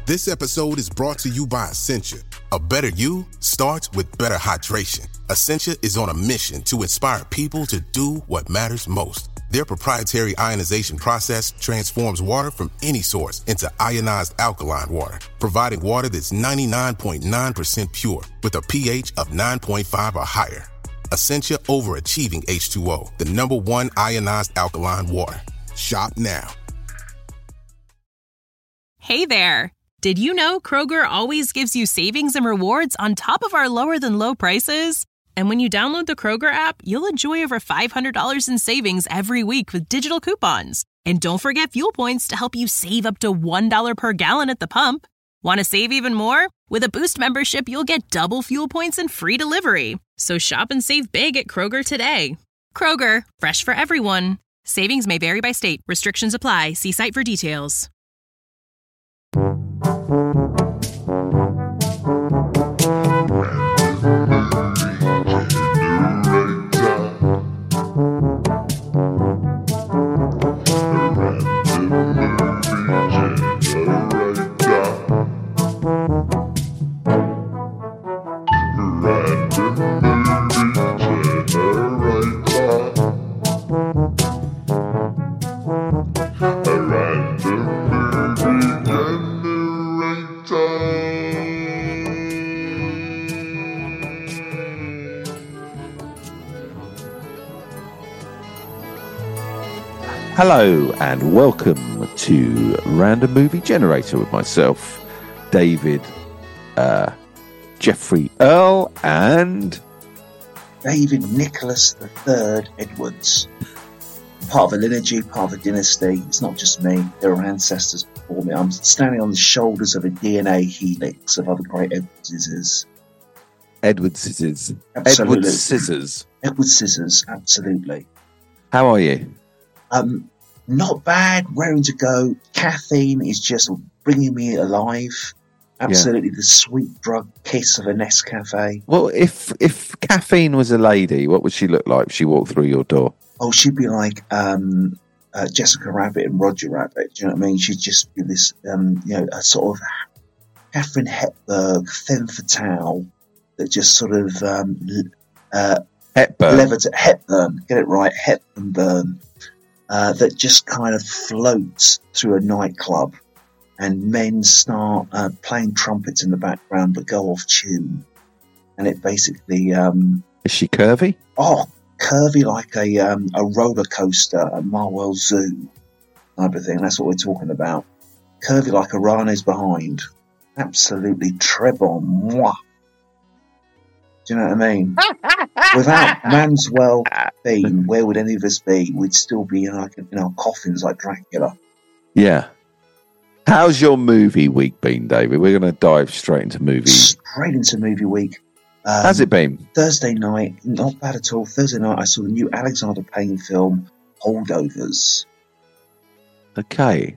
This episode is brought to you by Essentia. A better you starts with better hydration. Essentia is on a mission to inspire people to do what matters most. Their proprietary ionization process transforms water from any source into ionized alkaline water, providing water that's 99.9% pure with a pH of 9.5 or higher. Essentia overachieving H2O, the #1 ionized alkaline water. Shop now. Hey there. Did you know Kroger always gives you savings and rewards on top of our lower than low prices? And when you download the Kroger app, you'll enjoy over $500 in savings every week with digital coupons. And don't forget fuel points to help you save up to $1 per gallon at the pump. Want to save even more? With a Boost membership, you'll get double fuel points and free delivery. So shop and save big at Kroger today. Kroger, fresh for everyone. Savings may vary by state. Restrictions apply. See site for details. Hello and welcome to Random Movie Generator with myself, David, Jeffrey Earl, and David Nicholas III Edwards. Part of a lineage, part of a dynasty. It's not just me. There are ancestors before me. I'm standing on the shoulders of a DNA helix of other great Edwardses. Edward Scissors. Absolutely. Edward Scissors. Edward Scissors, absolutely. How are you? Not bad, raring to go. Caffeine is just bringing me alive. Absolutely, The sweet drug kiss of a Nescafe. Well, if caffeine was a lady, what would she look like if she walked through your door? Oh, she'd be like Jessica Rabbit and Roger Rabbit. Do you know what I mean? She'd just be this, a sort of Catherine Hepburn, femme fatale that just sort of Hepburn. Hepburn, get it right, Hepburn. That just kind of floats through a nightclub, and men start playing trumpets in the background but go off tune. And it basically... Is she curvy? Oh, curvy like a roller coaster at Marwell Zoo type of thing. That's what we're talking about. Curvy like a rhino's behind. Absolutely très bon. Mwah. Do you know what I mean? Without Manswell Bean, where would any of us be? We'd still be in our coffins like Dracula. Yeah. How's your movie week been, David? We're going to dive straight into movies. Straight into movie week. How's it been? Thursday night, not bad at all. Thursday night, I saw the new Alexander Payne film, Holdovers. Okay.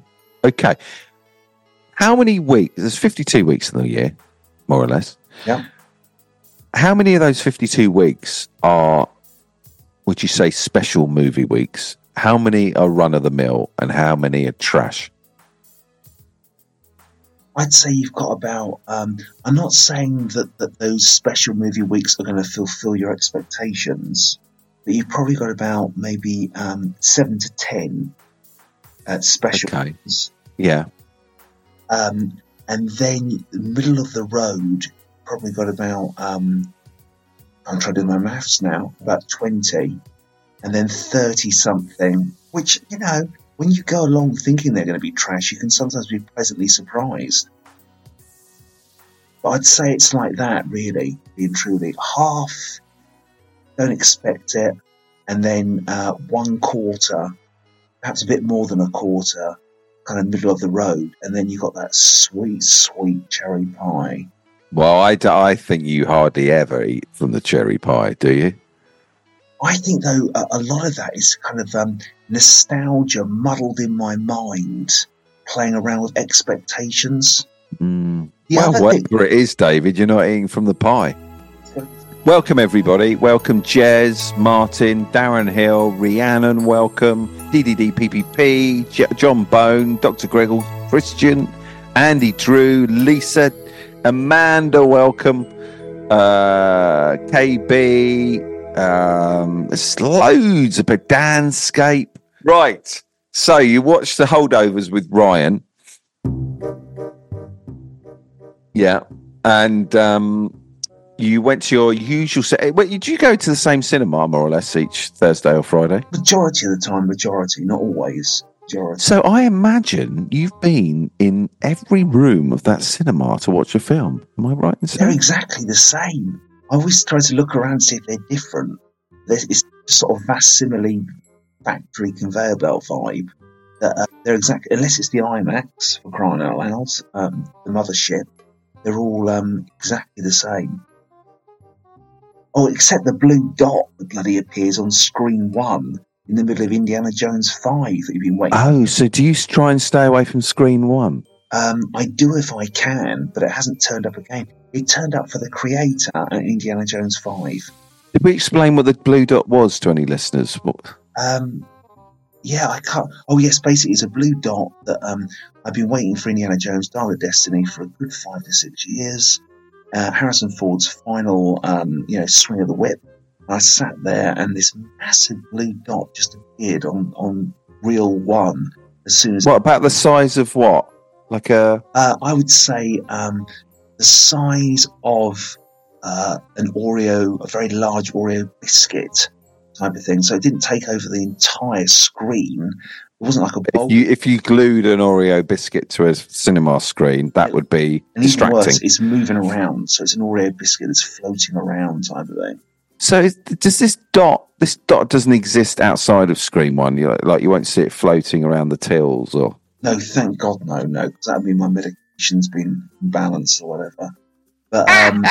How many weeks? There's 52 weeks in the year, more or less. Yeah. How many of those 52 weeks are, would you say, special movie weeks? How many are run-of-the-mill and how many are trash? I'd say you've got about... I'm not saying that those special movie weeks are going to fulfill your expectations, but you've probably got about maybe 7 to 10 special ones. Yeah. And then middle of the road... probably got about, I'm trying to do my maths now, about 20, and then 30-something, which, when you go along thinking they're going to be trash, you can sometimes be pleasantly surprised. But I'd say it's like that, really, being truly. Half, don't expect it, and then 1/4, perhaps a bit more than a quarter, kind of middle of the road, and then you got that sweet, sweet cherry pie. Well, I think you hardly ever eat from the cherry pie, do you? I think, though, a lot of that is kind of nostalgia muddled in my mind, playing around with expectations. Well, whatever it is, David, you're not eating from the pie. Welcome, everybody. Welcome, Jez, Martin, Darren Hill, Rhiannon, welcome, DDD PPP, John Bone, Dr. Gregor, Christian, Andy, Drew, Lisa, Amanda, welcome. KB, there's loads of Danscape. Right. So you watched The Holdovers with Ryan. Yeah. And you went to your usual set. Wait, did you go to the same cinema more or less each Thursday or Friday? Majority of the time, not always. Majority. So I imagine you've been in every room of that cinema to watch a film. Am I right in saying? They're exactly the same. I always try to look around and see if they're different. It's sort of facsimile factory conveyor belt vibe. That they're exactly, unless it's the IMAX for crying out loud, the mothership. They're all exactly the same. Oh, except the blue dot that bloody appears on screen 1 in the middle of Indiana Jones 5 that you've been waiting for. Oh, so do you try and stay away from screen 1? I do if I can, but it hasn't turned up again. It turned up for the creator at Indiana Jones 5. Did we explain what the blue dot was to any listeners? Yeah, I can't. Oh, yes, basically, it's a blue dot that I've been waiting for Indiana Jones Dial of Destiny for a good 5 to 6 years. Harrison Ford's final, swing of the whip. I sat there, and this massive blue dot just appeared on reel 1 as soon as. What about the size of what? Like a? I would say the size of an Oreo, a very large Oreo biscuit type of thing. So it didn't take over the entire screen. It wasn't like a bowl. If you glued an Oreo biscuit to a cinema screen, that would be distracting. Even worse, it's moving around. So it's an Oreo biscuit that's floating around type of thing. So does this dot doesn't exist outside of screen 1? You won't see it floating around the tills or? No, thank God, no, because that would mean my medication's been balanced or whatever. But I'm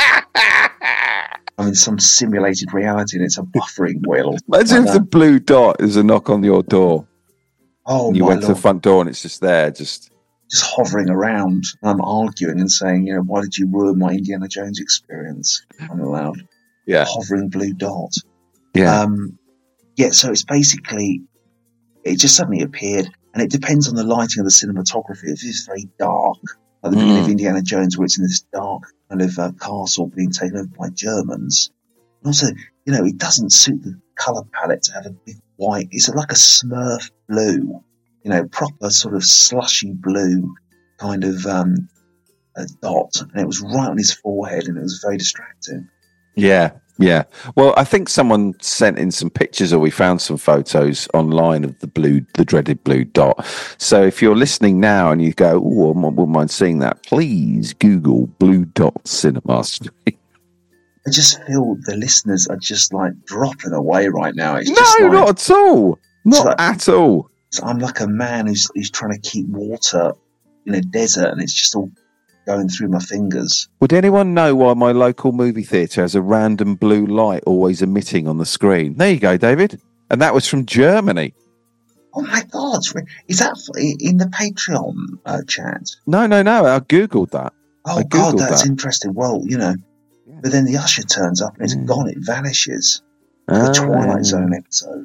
in some simulated reality and it's a buffering wheel. Imagine if the blue dot is a knock on your door. Oh, and you went to the front door and it's just there, just hovering around. And I'm arguing and saying, why did you ruin my Indiana Jones experience? I'm allowed. Yeah. Hovering blue dot. Yeah. So it's basically, it just suddenly appeared. And it depends on the lighting of the cinematography. If it's very dark, like the beginning of Indiana Jones, where it's in this dark kind of castle being taken over by Germans. And also, it doesn't suit the colour palette to have a big white. It's like a Smurf blue, proper sort of slushy blue kind of a dot. And it was right on his forehead and it was very distracting. Yeah. Yeah. Well, I think someone sent in some pictures or we found some photos online of the dreaded blue dot. So if you're listening now and you go, oh, I wouldn't mind seeing that, please Google blue dot cinema screen. I just feel the listeners are just like dropping away right now. It's not at all. At all. I'm like a man who's trying to keep water in a desert and it's just all going through my fingers. Would anyone know why my local movie theatre has a random blue light always emitting on the screen? There you go, David. And that was from Germany. Oh my God. Is that in the Patreon chat? No. I Googled that. Oh God, that's interesting. Well, but then the usher turns up and it's gone. It vanishes. The Twilight Zone episode.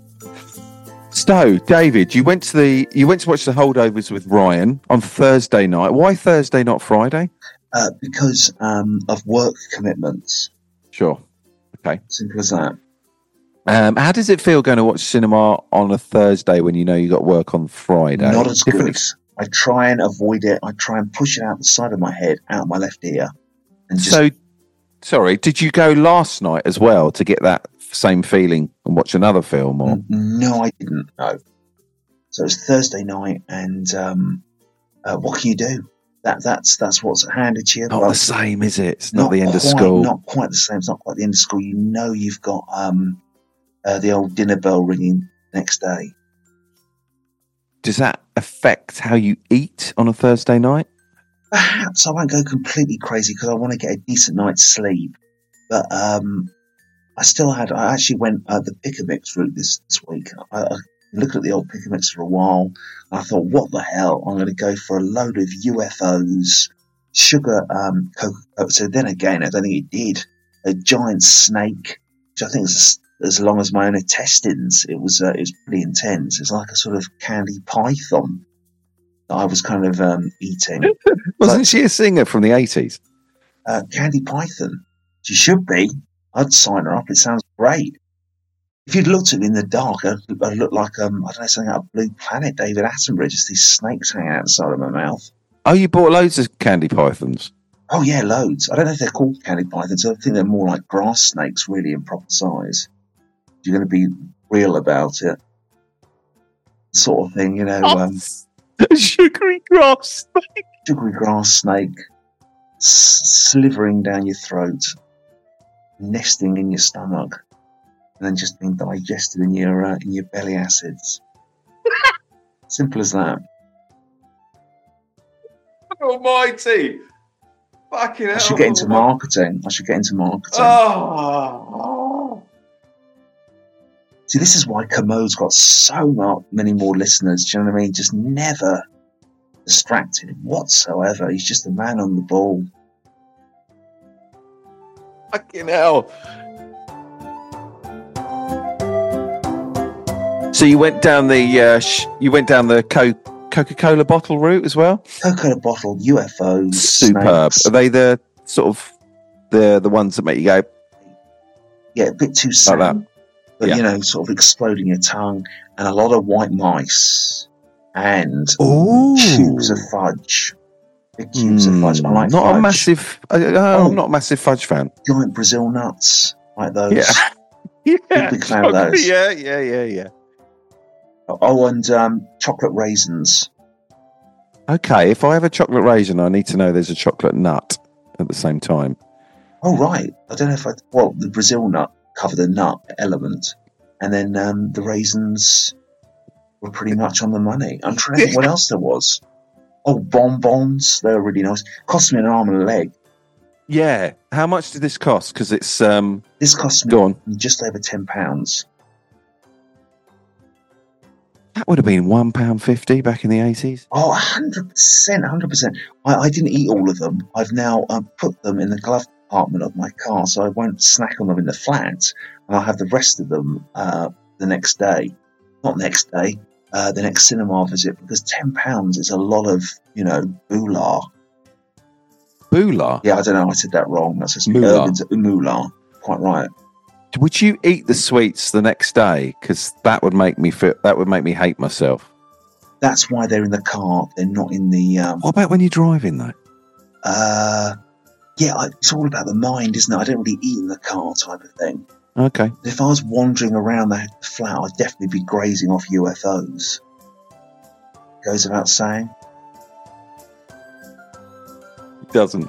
So, David, you went to watch The Holdovers with Ryan on Thursday night. Why Thursday, not Friday? Because of work commitments. Sure. Okay. Simple as that. How does it feel going to watch cinema on a Thursday when you know you got work on Friday? Not as good. I try and avoid it. I try and push it out the side of my head, out my left ear. And just... Sorry, did you go last night as well to get that same feeling and watch another film? Or? No, I didn't. No. So it was Thursday night, and what can you do? That's what's handed to you. Not the same, is it? It's not the end of school. Not quite the same. It's not quite the end of school. You've got the old dinner bell ringing next day. Does that affect how you eat on a Thursday night? Perhaps I won't go completely crazy because I want to get a decent night's sleep. But I actually went the pick a mix route this week. I looked at the old pick a mix for a while. And I thought, what the hell? I'm going to go for a load of UFOs, sugar, Coca-Cola. So then again, I don't think it did. A giant snake, which I think is as long as my own intestines. It was pretty intense. It's like a sort of candy python. that I was kind of eating. Wasn't she a singer from the 80s? Candy Python. She should be. I'd sign her up. It sounds great. If you'd looked at me in the dark, I'd look like, I don't know, something out of Blue Planet, David Attenborough, just these snakes hanging out the side of my mouth. Oh, you bought loads of Candy Pythons? Oh, yeah, loads. I don't know if they're called Candy Pythons. I think they're more like grass snakes, really, in proper size. You're going to be real about it. Sort of thing, Sugary grass snake. Sugary grass snake slithering down your throat, nesting in your stomach, and then just being digested in your belly acids. Simple as that. Almighty! Fucking hell! I should get into marketing. Oh. See, this is why Commode's got so many more listeners. Do you know what I mean? Just never distracted whatsoever. He's just a man on the ball. Fucking hell! So you went down the Coca-Cola bottle route as well? Coca-Cola bottle, UFOs, superb. snakes. Are they the sort of the ones that make you go? Yeah, a bit too sad, like that. but Yeah. sort of exploding your tongue, and a lot of white mice and Ooh. cubes of fudge. Big cubes of fudge. I like not fudge. a massive. I'm not a massive fudge fan. Giant Brazil nuts, like those. Yeah. Big fan of those. Yeah. Oh, and chocolate raisins. Okay, if I have a chocolate raisin, I need to know there's a chocolate nut at the same time. Oh, right. I don't know if the Brazil nut covered the nut element, and then the raisins were pretty much on the money. I'm trying to think what else there was. Oh, bonbons. They were really nice. Cost me an arm and a leg. Yeah. How much did this cost? Because it's This cost me Go on. just over £10. That would have been £1.50 back in the 80s. Oh, 100%. I didn't eat all of them. I've now put them in the glove compartment of my car, so I won't snack on them in the flat, and I'll have the rest of them the next day. Not next day, the next cinema visit, because £10 is a lot of, boolah. Boolah? Yeah, I don't know, I said that wrong. That's just Moolah. Moolah. Quite right. Would you eat the sweets the next day? Because that would make me hate myself. That's why they're in the car. They're not in the. What about when you're driving though? It's all about the mind, isn't it? I don't really eat in the car, type of thing. Okay. If I was wandering around the flat, I'd definitely be grazing off UFOs. Goes without saying. It doesn't.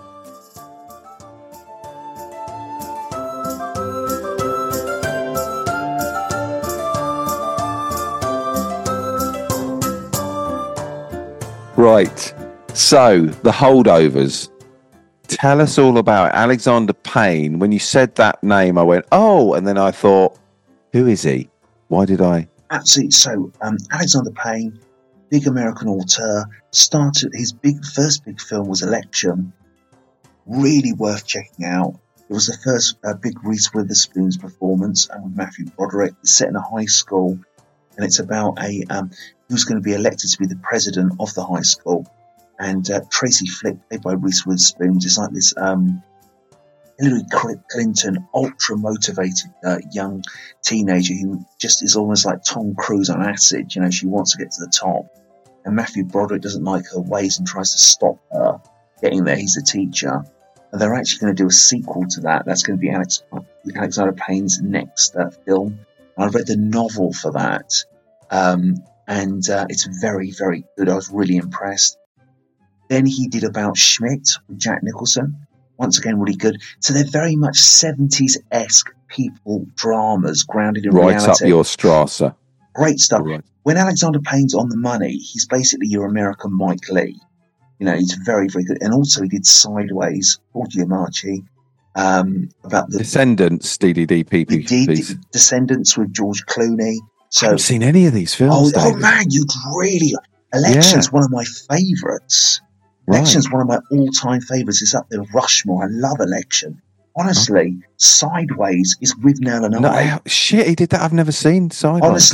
Right. So, the holdovers. Tell us all about Alexander Payne. When you said that name, I went, oh, and then I thought, who is he? Why did I? Absolutely. So, Alexander Payne, big American auteur, started his first big film was Election. Really worth checking out. It was the first big Reese Witherspoon's performance, and with Matthew Broderick. It's set in a high school, and it's about who's going to be elected to be the president of the high school. And Tracy Flick, played by Reese Witherspoon, is like this Hillary Clinton, ultra-motivated young teenager who just is almost like Tom Cruise on acid. She wants to get to the top. And Matthew Broderick doesn't like her ways and tries to stop her getting there. He's the teacher. And they're actually going to do a sequel to that. That's going to be Alexander Payne's next film. I read the novel for that. And it's very, very good. I was really impressed. Then he did About Schmidt with Jack Nicholson. Once again, really good. So they're very much 70s-esque people dramas grounded in reality. Right up your Strasser. Great stuff. Right. When Alexander Payne's on the money, he's basically your American Mike Lee. He's very, very good. And also he did Sideways, Paul Giamatti, about the Descendants, DDD-PP. He did Descendants with George Clooney. I haven't seen any of these films. Oh man, you'd really... Election's one of my favourites. Election's one of my all-time favourites. It's up there with Rushmore. I love Election. Honestly, Sideways is with Nell and I. Shit, he did that. I've never seen Sideways. Honestly,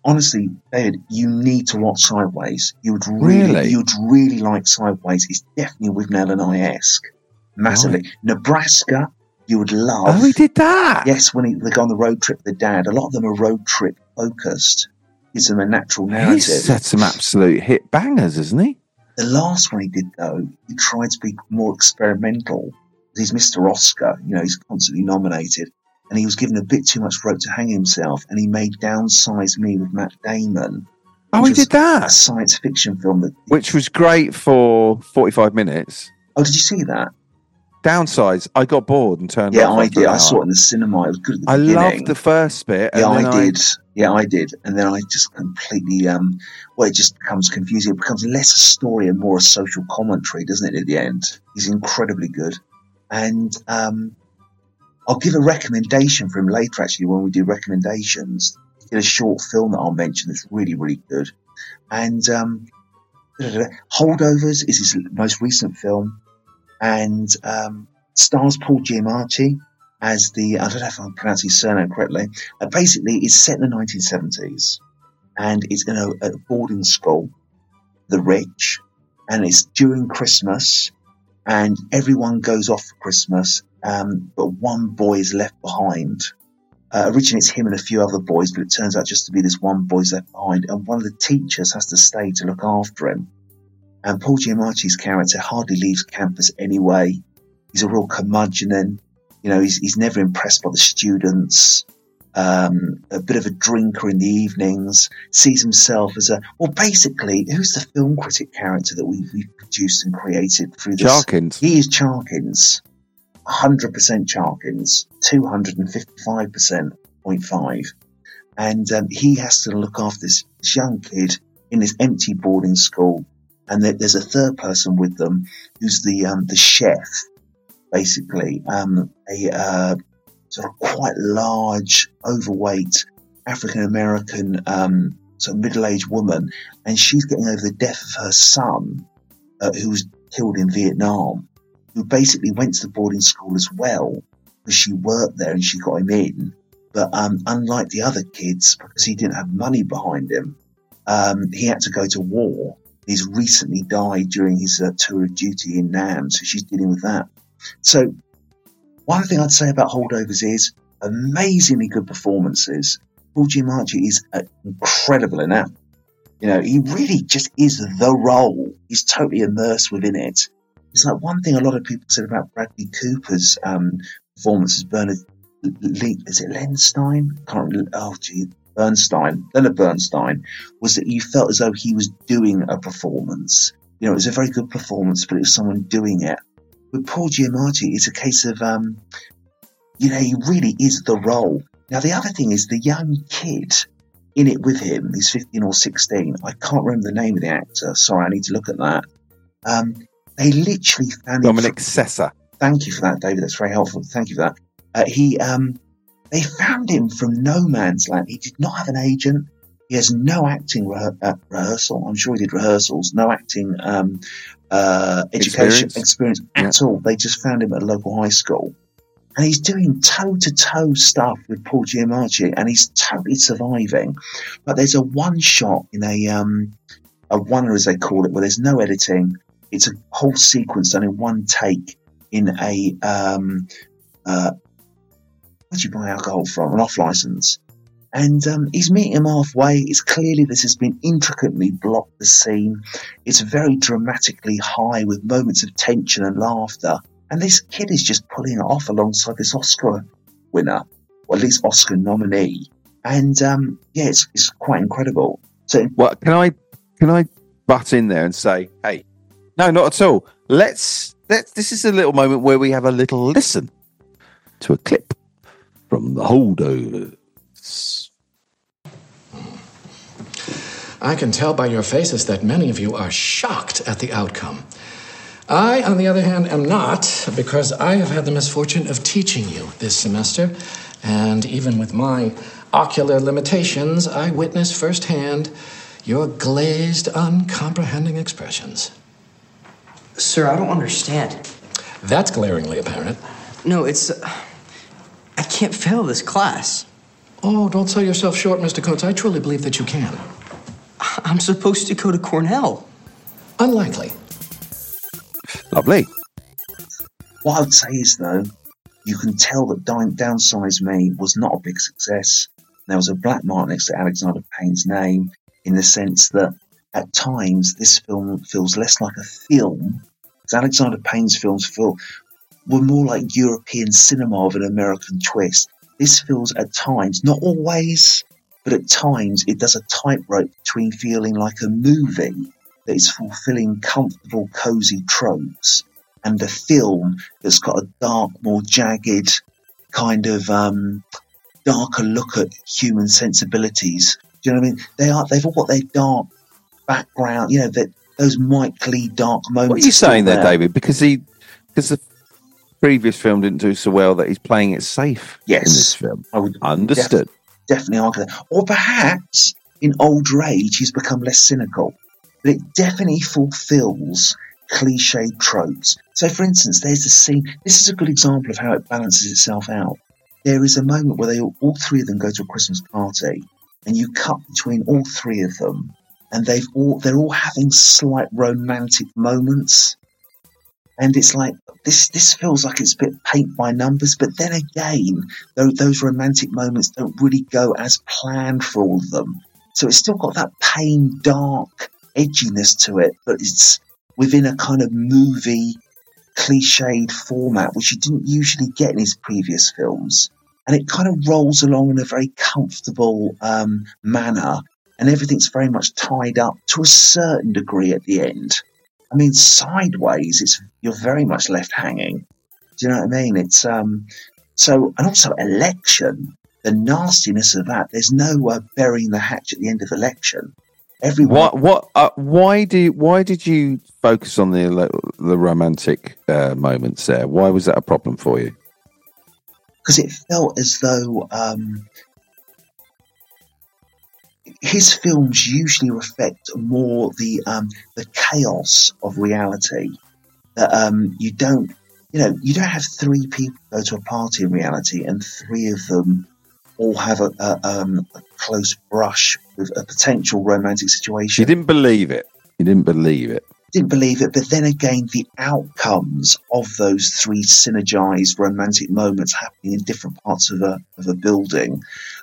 honestly, David, you need to watch Sideways. You'd Really? really like Sideways. It's definitely Withnail and I-esque. Massively. Right. Nebraska, you would love. Oh, he did that? Yes, when they go on the road trip with the dad. A lot of them are road trip focused. Gives them a natural narrative. He's had some absolute hit bangers, hasn't he? The last one he did, though, he tried to be more experimental. He's Mr. Oscar, he's constantly nominated. And he was given a bit too much rope to hang himself, and he made Downsize Me with Matt Damon. Oh, he did that? A science fiction film. Which was great for 45 minutes. Oh, did you see that? Downsize, I got bored and turned Yeah, off. I did. I saw it in the cinema. It was good at the beginning. I loved the first bit. Yeah, I did. Yeah, I did. And then I just completely, it just becomes confusing. It becomes less a story and more a social commentary, doesn't it, at the end? He's incredibly good. And I'll give a recommendation for him later, actually, when we do recommendations. He did a short film that I'll mention that's really, really good. And Holdovers is his most recent film. And stars Paul Giamatti as I don't know if I'm pronouncing his surname correctly. Basically, it's set in the 1970s. And it's in a boarding school, the rich. And it's during Christmas. And everyone goes off for Christmas, but one boy is left behind. Originally, it's him and a few other boys, but it turns out just to be this one boy's left behind. And one of the teachers has to stay to look after him. And Paul Giamatti's character hardly leaves campus anyway. He's a real curmudgeon. He's never impressed by the students. A bit of a drinker in the evenings. Sees himself as basically, who's the film critic character that we've produced and created through this? Charkins. He is Charkins. 100% Charkins. 255.5. And he has to look after this young kid in this empty boarding school. And there's a third person with them who's the chef, basically, a sort of quite large, overweight African-American sort of middle-aged woman, and she's getting over the death of her son, who was killed in Vietnam, who basically went to the boarding school as well, because she worked there and she got him in. But unlike the other kids, because he didn't have money behind him, he had to go to war. He's recently died during his tour of duty in Nam, so she's dealing with that. So one thing I'd say about Holdovers is amazingly good performances. Paul Giamatti is incredible in that. He really just is the role. He's totally immersed within it. It's like one thing a lot of people said about Bradley Cooper's performance as Bernard Lee. Is it Lenstein? Can't remember. Oh, gee. Leonard Bernstein, was that you felt as though he was doing a performance. It was a very good performance, but it was someone doing it. With Paul Giamatti, it's a case of, he really is the role. Now, the other thing is the young kid in it with him, he's 15 or 16. I can't remember the name of the actor. Sorry, I need to look at that. They literally found Dominic Sessa. Thank you for that, David. That's very helpful. Thank you for that. They found him from no man's land. He did not have an agent. He has no acting rehearsal. I'm sure he did rehearsals. No acting education experience at all. They just found him at a local high school. And he's doing toe-to-toe stuff with Paul Giamatti, and he's totally surviving. But there's a one shot in a oneer, as they call it, where there's no editing. It's a whole sequence done in one take in a where do you buy alcohol from? An off license. And he's meeting him halfway. It's clearly this has been intricately blocked, the scene. It's very dramatically high with moments of tension and laughter. And this kid is just pulling it off alongside this Oscar winner, or at least Oscar nominee. And it's quite incredible. So, well, can I butt in there and say, hey, no, not at all. This is a little moment where we have a little listen to a clip from the Holdovers. I can tell by your faces that many of you are shocked at the outcome. I, on the other hand, am not, because I have had the misfortune of teaching you this semester, and even with my ocular limitations, I witnessed firsthand your glazed, uncomprehending expressions. Sir, I don't understand. That's glaringly apparent. No, I can't fail this class. Oh, don't sell yourself short, Mr. Coates. I truly believe that you can. I'm supposed to go to Cornell. Unlikely. Lovely. What I would say is, though, you can tell that Downsize Me was not a big success. There was a black mark next to Alexander Payne's name, in the sense that at times this film feels less like a film, because Alexander Payne's films were more like European cinema of an American twist. This feels at times, not always, but at times it does a tightrope between feeling like a movie that is fulfilling comfortable, cosy tropes and a film that's got a dark, more jagged, kind of darker look at human sensibilities. Do you know what I mean? They've all got their dark background, those Mike Lee dark moments. What are you saying there, David? Because the previous film didn't do so well that he's playing it safe in this film. I would understood. Definitely argue that. Or perhaps in older age he's become less cynical. But it definitely fulfills cliched tropes. So, for instance, there's a scene. This is a good example of how it balances itself out. There is a moment where all three of them go to a Christmas party, and you cut between all three of them, and they're all having slight romantic moments. And it's like, this feels like it's a bit paint by numbers, but then again, those romantic moments don't really go as planned for all of them. So it's still got that Payne dark edginess to it, but it's within a kind of movie cliched format, which you didn't usually get in his previous films. And it kind of rolls along in a very comfortable manner, and everything's very much tied up to a certain degree at the end. I mean, sideways, you're very much left hanging. Do you know what I mean? It's and also Election, the nastiness of that. There's no burying the hatch at the end of Election. Everyone. Why did you focus on the romantic moments there? Why was that a problem for you? Because it felt as though his films usually reflect more the chaos of reality. That you don't have three people go to a party in reality and three of them all have a close brush with a potential romantic situation. You didn't believe it. Didn't believe it, but then again, the outcomes of those three synergized romantic moments happening in different parts of a building,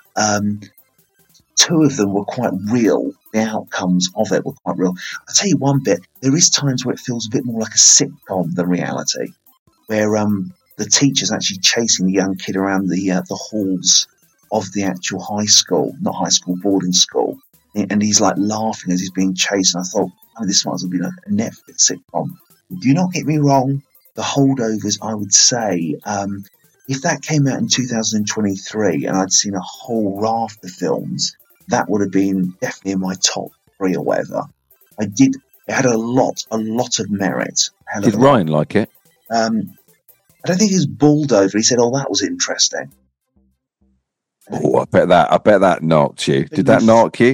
two of them were quite real. The outcomes of it were quite real. I'll tell you one bit. There is times where it feels a bit more like a sitcom than reality, where the teacher's actually chasing the young kid around the halls of the actual boarding school, and he's like laughing as he's being chased. And I thought, this might as well be like a Netflix sitcom. Do not get me wrong, The Holdovers, I would say, if that came out in 2023 and I'd seen a whole raft of films, that would have been definitely in my top 3 or whatever. It had a lot of merit. Did Ryan like it? I don't think he was bowled over. He said, that was interesting. Oh, I bet that knocked you. Did that knock you?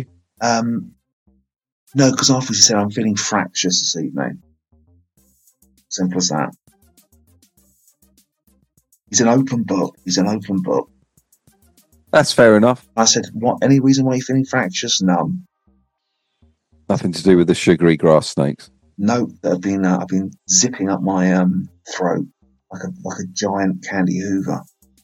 No, because afterwards he said, I'm feeling fractious this evening. Simple as that. He's an open book. That's fair enough. I said, what? Any reason why you're feeling fractious? None. Nothing to do with the sugary grass snakes. No, I've been zipping up my throat like a giant Candy Hoover.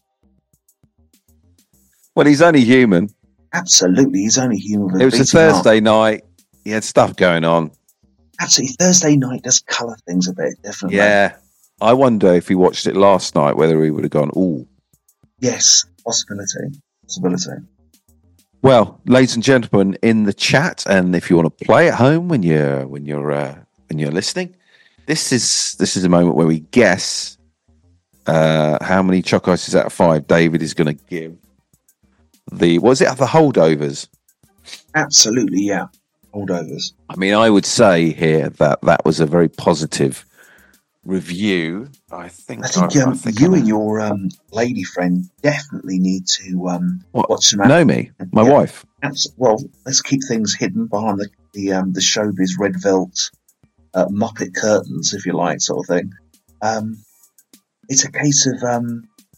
Well, he's only human. Absolutely, he's only human. It was a Thursday night. He had stuff going on. Absolutely, Thursday night does colour things a bit, definitely. Yeah, I wonder if he watched it last night, whether he would have gone, ooh. Yes, possibility. Well, ladies and gentlemen, in the chat, and if you want to play at home when you're listening, this is a moment where we guess how many chalk ices out of 5 David is going to give the Holdovers. Absolutely, yeah, Holdovers. I mean, I would say here that was a very positive review. I think you and your lady friend definitely need to watch some. Naomi, my wife. Well, let's keep things hidden behind the showbiz red felt Muppet curtains, if you like, sort of thing. It's a case of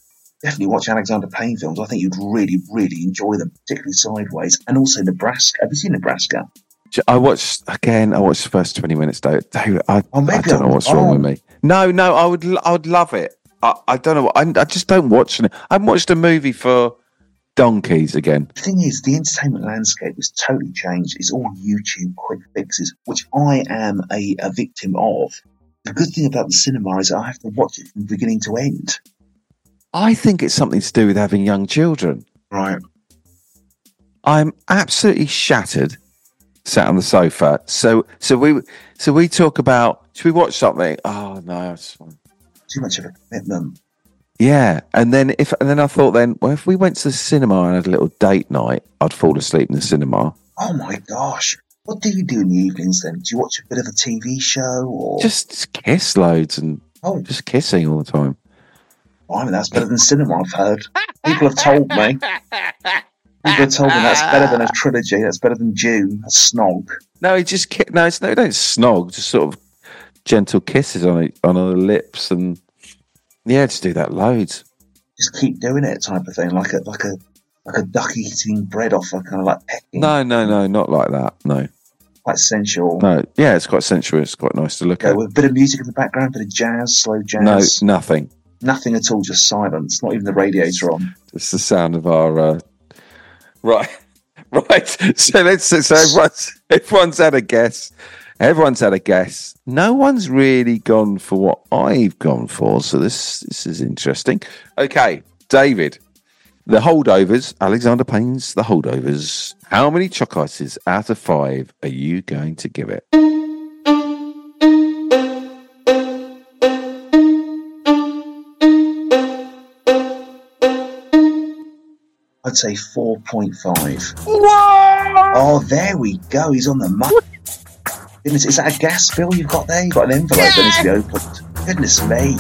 definitely watch Alexander Payne films. I think you'd really, really enjoy them, particularly Sideways, and also Nebraska. Have you seen Nebraska? I watched the first 20 minutes, David. I don't know what's wrong with me. No, I would love it. I don't know. I just don't watch it. I haven't watched a movie for donkeys again. The thing is, the entertainment landscape has totally changed. It's all YouTube quick fixes, which I am a victim of. The good thing about the cinema is I have to watch it from beginning to end. I think it's something to do with having young children. Right. I'm absolutely shattered, sat on the sofa. So we talk about, should we watch something? Oh no, too much of a commitment. Yeah, and then I thought, if we went to the cinema and had a little date night, I'd fall asleep in the cinema. Oh my gosh. What do you do in the evenings then? Do you watch a bit of a TV show or just kiss loads and just kissing all the time? Well, I mean, that's better than cinema, I've heard. People have told me. People have told me that's better than a trilogy. That's better than Dune. That's snog. No, don't snog. Just sort of gentle kisses on the lips, and yeah, just do that loads. Just keep doing it, type of thing, like a duck eating bread off, a kind of like pecking. No, not like that. No, quite sensual. No, yeah, it's quite sensual. It's quite nice to look at. With a bit of music in the background, a bit of jazz, slow jazz. No, nothing. Nothing at all. Just silence. Not even the radiator on. It's the sound of our right. So everyone's had a guess. Everyone's had a guess. No one's really gone for what I've gone for. So this is interesting. Okay, David, The Holdovers, Alexander Payne's The Holdovers. How many choc ices out of 5 are you going to give it? I'd say 4.5. Whoa! Oh, there we go. He's on the money. Is that a gas bill you've got there? You've got an envelope that needs to be opened. Goodness me.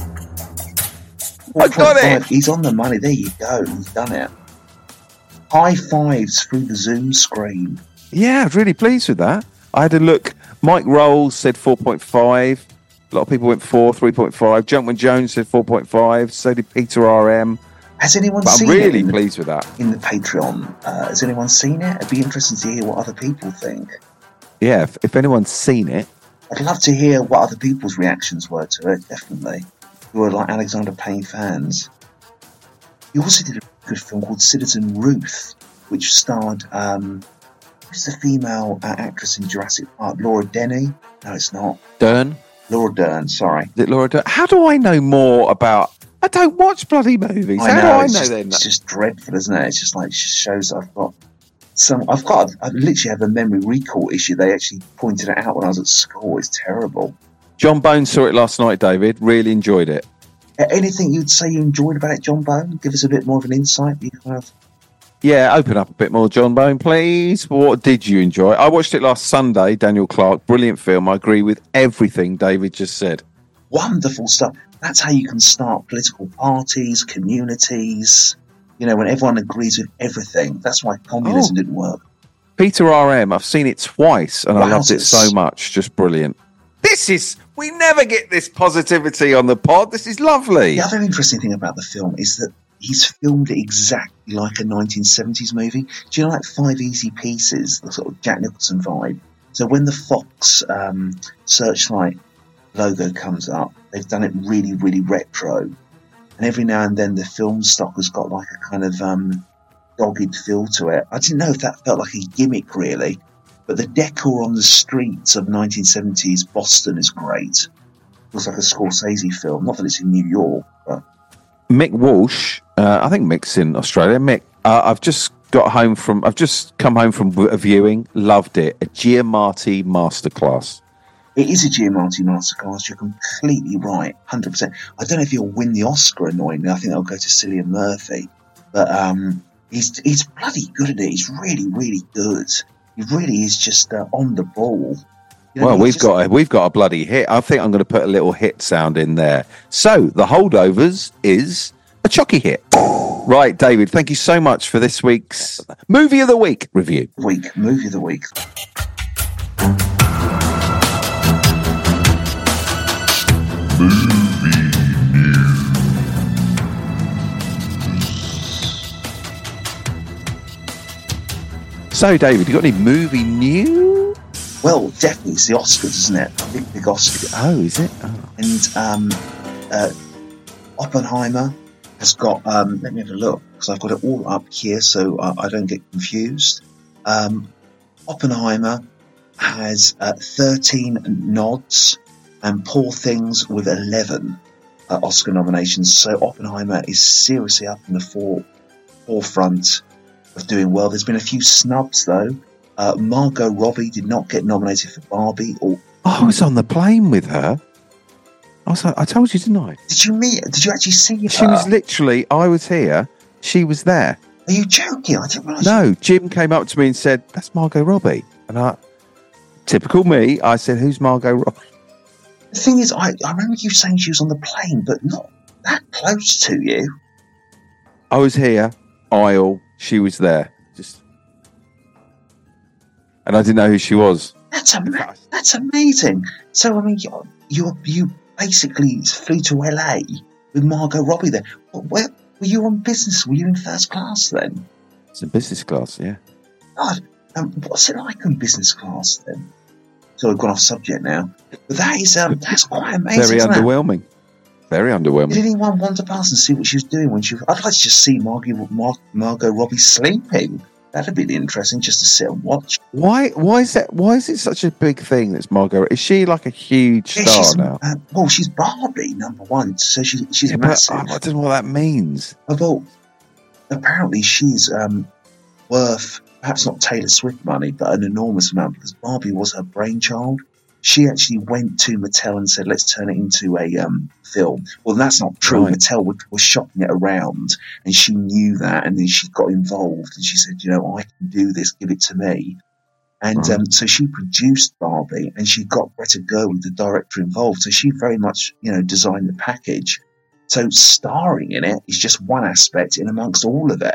I got it. He's on the money. There you go. He's done it. High fives through the Zoom screen. Yeah, I was really pleased with that. I had a look. Mike Rolls said 4.5. A lot of people went 4, 3.5. Junkman Jones said 4.5. So did Peter RM. Has anyone seen it? I'm really pleased with that. In the Patreon, has anyone seen it? It'd be interesting to hear what other people think. Yeah, if anyone's seen it. I'd love to hear what other people's reactions were to it, definitely. Who are like Alexander Payne fans. You also did a good film called Citizen Ruth, which starred, who's the female actress in Jurassic Park? Laura Denny? No, it's not. Dern? Laura Dern, sorry. Is it Laura Dern? How do I know more about... I don't watch bloody movies. How do I know then? It's just dreadful, isn't it? It's just like, it just shows that I literally have a memory recall issue. They actually pointed it out when I was at school. It's terrible. John Bone saw it last night, David. Really enjoyed it. Anything you'd say you enjoyed about it, John Bone? Give us a bit more of an insight. You have. Yeah, open up a bit more, John Bone, please. What did you enjoy? I watched it last Sunday, Daniel Clark. Brilliant film. I agree with everything David just said. Wonderful stuff. That's how you can start political parties, communities, when everyone agrees with everything. That's why communism didn't work. Peter RM, I've seen it twice and I loved it so much. Just brilliant. We never get this positivity on the pod. This is lovely. The other interesting thing about the film is that he's filmed it exactly like a 1970s movie. Do you know, like 5 Easy Pieces, the sort of Jack Nicholson vibe? So when the Fox Searchlight logo comes up, they've done it really, really retro. And every now and then the film stock has got like a kind of dogged feel to it. I didn't know if that felt like a gimmick, really. But the decor on the streets of 1970s Boston is great. It looks like a Scorsese film. Not that it's in New York, but... Mick Walsh, I think Mick's in Australia. Mick, I've just come home from a viewing. Loved it. A Giamatti masterclass. It is a Giamatti masterclass. You're completely right, 100%. I don't know if he'll win the Oscar, annoyingly. I think that'll go to Cillian Murphy. But he's bloody good at it. He's really, really good. He really is just on the ball. Well, we've got a bloody hit. I think I'm going to put a little hit sound in there. So, The Holdovers is a chocky hit. Right, David, thank you so much for this week's Movie of the Week review. Movie of the Week. So, David, you got any movie news? Well, definitely it's the Oscars, isn't it? Big Oscars. Oh, is it? Oh. And Oppenheimer has got, let me have a look, because I've got it all up here so I don't get confused. Oppenheimer has 13 nods, and Poor Things with 11 Oscar nominations. So Oppenheimer is seriously up in the forefront of doing well. There's been a few snubs, though. Margot Robbie did not get nominated for Barbie. I was on the plane with her. I told you, didn't I? Did you actually see her? She was literally, I was here, she was there. Are you joking? I didn't realise. No, Jim came up to me and said, "That's Margot Robbie." And typical me, I said, "Who's Margot Robbie?" The thing is, I remember you saying she was on the plane, but not that close to you. I was here, aisle, she was there. And I didn't know who she was. That's amazing. So, I mean, you basically flew to LA with Margot Robbie there. Where were you on business? Were you in first class then? It's in business class, yeah. God, what's it like in business class then? So we've gone off subject now, but that's quite amazing. Very underwhelming. Very underwhelming. Did anyone wander past and see what she was doing when she? I'd like to just see Margot Robbie sleeping. That'd be interesting, just to sit and watch. Why is that? Why is it such a big thing? That's Margot. Is she like a huge star now? Well, she's Barbie #1, so she's massive. I don't know what that means. Well, apparently she's worth perhaps not Taylor Swift money, but an enormous amount, because Barbie was her brainchild. She actually went to Mattel and said, "Let's turn it into a film." Well, that's not true. Right. Mattel was shopping it around, and she knew that, and then she got involved, and she said, "I can do this. Give it to me." And so she produced Barbie, and she got Greta Gerwig, the director, involved. So she very much, designed the package. So starring in it is just one aspect in amongst all of it.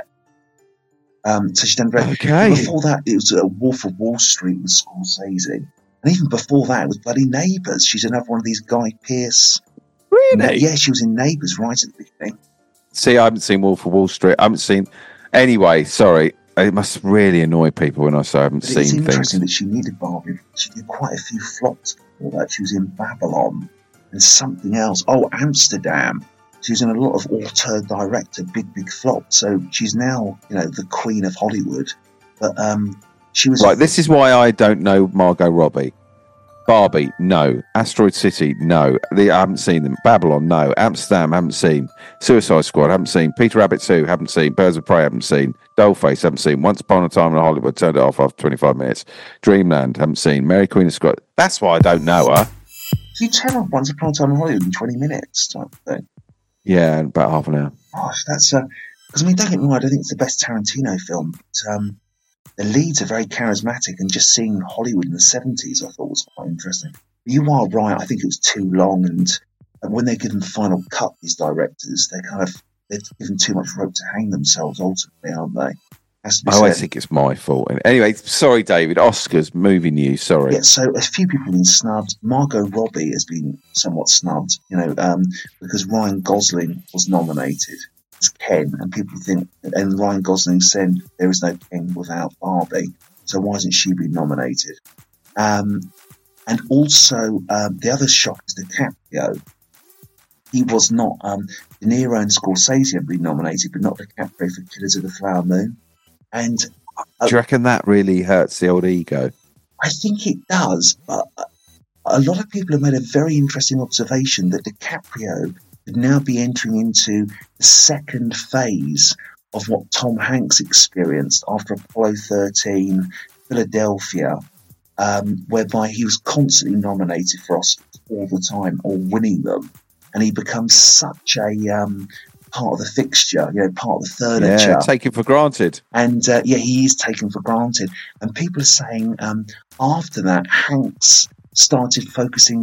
So she's done very. Okay. Before that, it was Wolf of Wall Street with Scorsese. And even before that, it was bloody Neighbours. She's another one of these Guy Pearce. Really? Yeah, she was in Neighbours right at the beginning. See, I haven't seen Wolf of Wall Street. I haven't seen... Anyway, sorry. It must really annoy people when I say I haven't seen things. It's interesting that she needed Barbie. She did quite a few flops before that. She was in Babylon and something else. Oh, Amsterdam. She was in a lot of auteur director, big flop. So she's now, the queen of Hollywood. But she was... Right, this is why I don't know Margot Robbie. Barbie, no. Asteroid City, no. I haven't seen them. Babylon, no. Amsterdam, haven't seen. Suicide Squad, haven't seen. Peter Rabbit 2, haven't seen. Birds of Prey, haven't seen. Dollface, haven't seen. Once Upon a Time in Hollywood, turned it off after 25 minutes. Dreamland, haven't seen. Mary Queen of Scots. That's why I don't know her. You turn off Once Upon a Time in Hollywood in 20 minutes type of thing. Yeah, about half an hour. Gosh, that's... Because, don't get me wrong, I don't think it's the best Tarantino film, but... the leads are very charismatic, and just seeing Hollywood in the 70s I thought was quite interesting. But you are right, I think it was too long, and when they give them final cut, these directors, they've given too much rope to hang themselves ultimately, aren't they? I think it's my fault. Anyway, sorry, David. Oscars, movie news, sorry. Yeah, so a few people have been snubbed. Margot Robbie has been somewhat snubbed, because Ryan Gosling was nominated as Ken, and people think, and Ryan Gosling said there is no Ken without Barbie, so why hasn't she been nominated? And also, the other shock is DiCaprio. He was not. De Niro and Scorsese have been nominated, but not DiCaprio for Killers of the Flower Moon. And do you reckon that really hurts the old ego? I think it does, but a lot of people have made a very interesting observation that DiCaprio could now be entering into the second phase of what Tom Hanks experienced after Apollo 13, Philadelphia, whereby he was constantly nominated for Oscars all the time, or winning them, and he becomes such a part of the fixture, part of the furniture. Yeah, taken for granted. And he is taken for granted. And people are saying after that, Hanks started focusing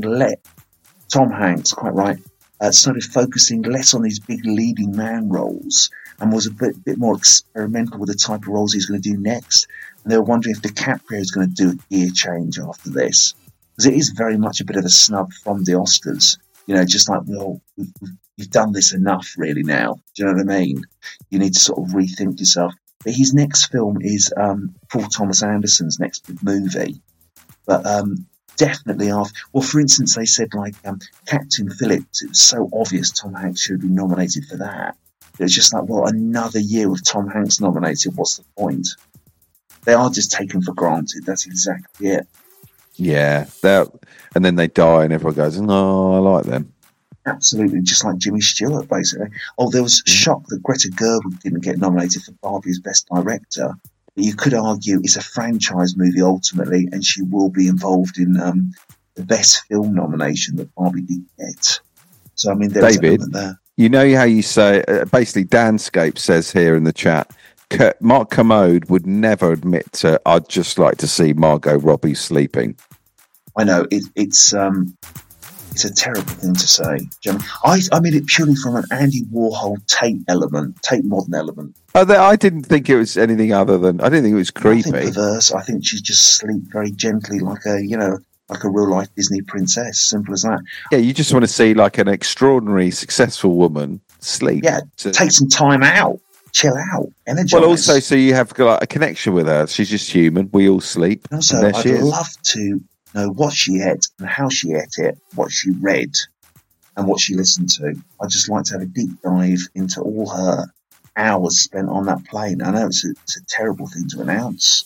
Tom Hanks, quite right, started focusing less on these big leading man roles, and was a bit more experimental with the type of roles he's going to do next. And they were wondering if DiCaprio is going to do a gear change after this, because it is very much a bit of a snub from the Oscars. Just like, well, you've done this enough really now. Do you know what I mean? You need to sort of rethink yourself. But his next film is Paul Thomas Anderson's next big movie. But definitely after. Well, for instance, they said like Captain Phillips. It was so obvious Tom Hanks should have been nominated for that. It was just like, well, another year with Tom Hanks nominated. What's the point? They are just taken for granted. That's exactly it. Yeah, and then they die, and everyone goes, "No, I like them." Absolutely, just like Jimmy Stewart, basically. Oh, there was shock that Greta Gerwig didn't get nominated for Barbie as Best Director. But you could argue it's a franchise movie ultimately, and she will be involved in the Best Film nomination that Barbie did get. So, I mean, there's an element there. You know how you say, basically, Danscape says here in the chat, Mark Kermode would never admit to, I'd just like to see Margot Robbie sleeping. I know, it's a terrible thing to say. I mean it purely from an Andy Warhol Tate modern element. I didn't think it was anything other than, I didn't think it was creepy. Nothing perverse. I think she just sleep very gently like a real life Disney princess. Simple as that. Yeah, you just want to see like an extraordinary, successful woman sleep. Yeah, take some time out. Chill out, energize. Well, also, so you have like a connection with her. She's just human. We all sleep. And also, I'd love to know what she ate and how she ate it, what she read, and what she listened to. I'd just like to have a deep dive into all her hours spent on that plane. I know it's a terrible thing to announce.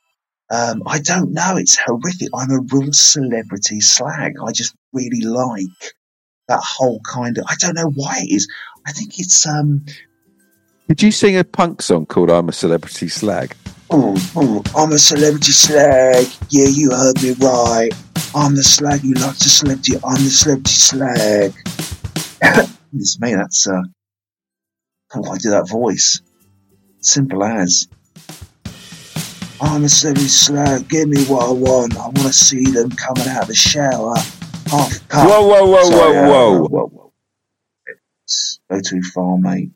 I don't know. It's horrific. I'm a real celebrity slag. I just really like that whole kind of. I don't know why it is. I think it's. Did you sing a punk song called "I'm a Celebrity Slag"? Oh, I'm a celebrity slag. Yeah, you heard me right. I'm the slag who likes the celebrity. I'm the celebrity slag. It's me. That's I do that voice. Simple as. I'm a celebrity slag. Give me what I want. I want to see them coming out of the shower. Half cup. Whoa. Go too far, mate.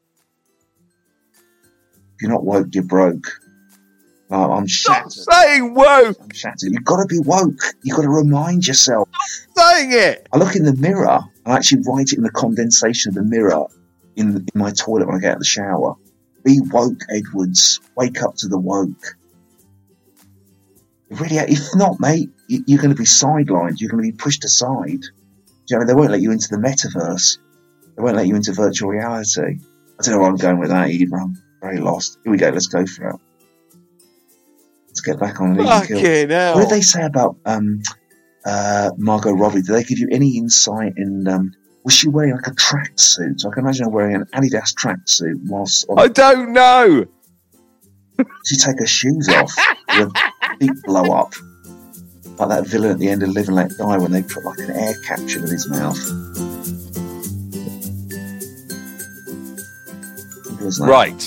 If you're not woke, you're broke. I'm shattered. Stop saying woke. I'm shattered. You've got to be woke. You've got to remind yourself. Stop saying it. I look in the mirror. I actually write it in the condensation of the mirror in my toilet when I get out of the shower. Be woke, Edwards. Wake up to the woke. Really, if not, mate, you're going to be sidelined. You're going to be pushed aside. You know, they won't let you into the metaverse. They won't let you into virtual reality. I don't know where I'm going with that either. I'm very lost. Here we go. Let's go for it. Let's get back on an even kill. What did they say about Margot Robbie? Did they give you any insight in? Was she wearing like a tracksuit? So I can imagine her wearing an Adidas tracksuit whilst. I don't know. She take her shoes off with a big blow up, like that villain at the end of Live and Let Die when they put like an air capsule in his mouth. Right.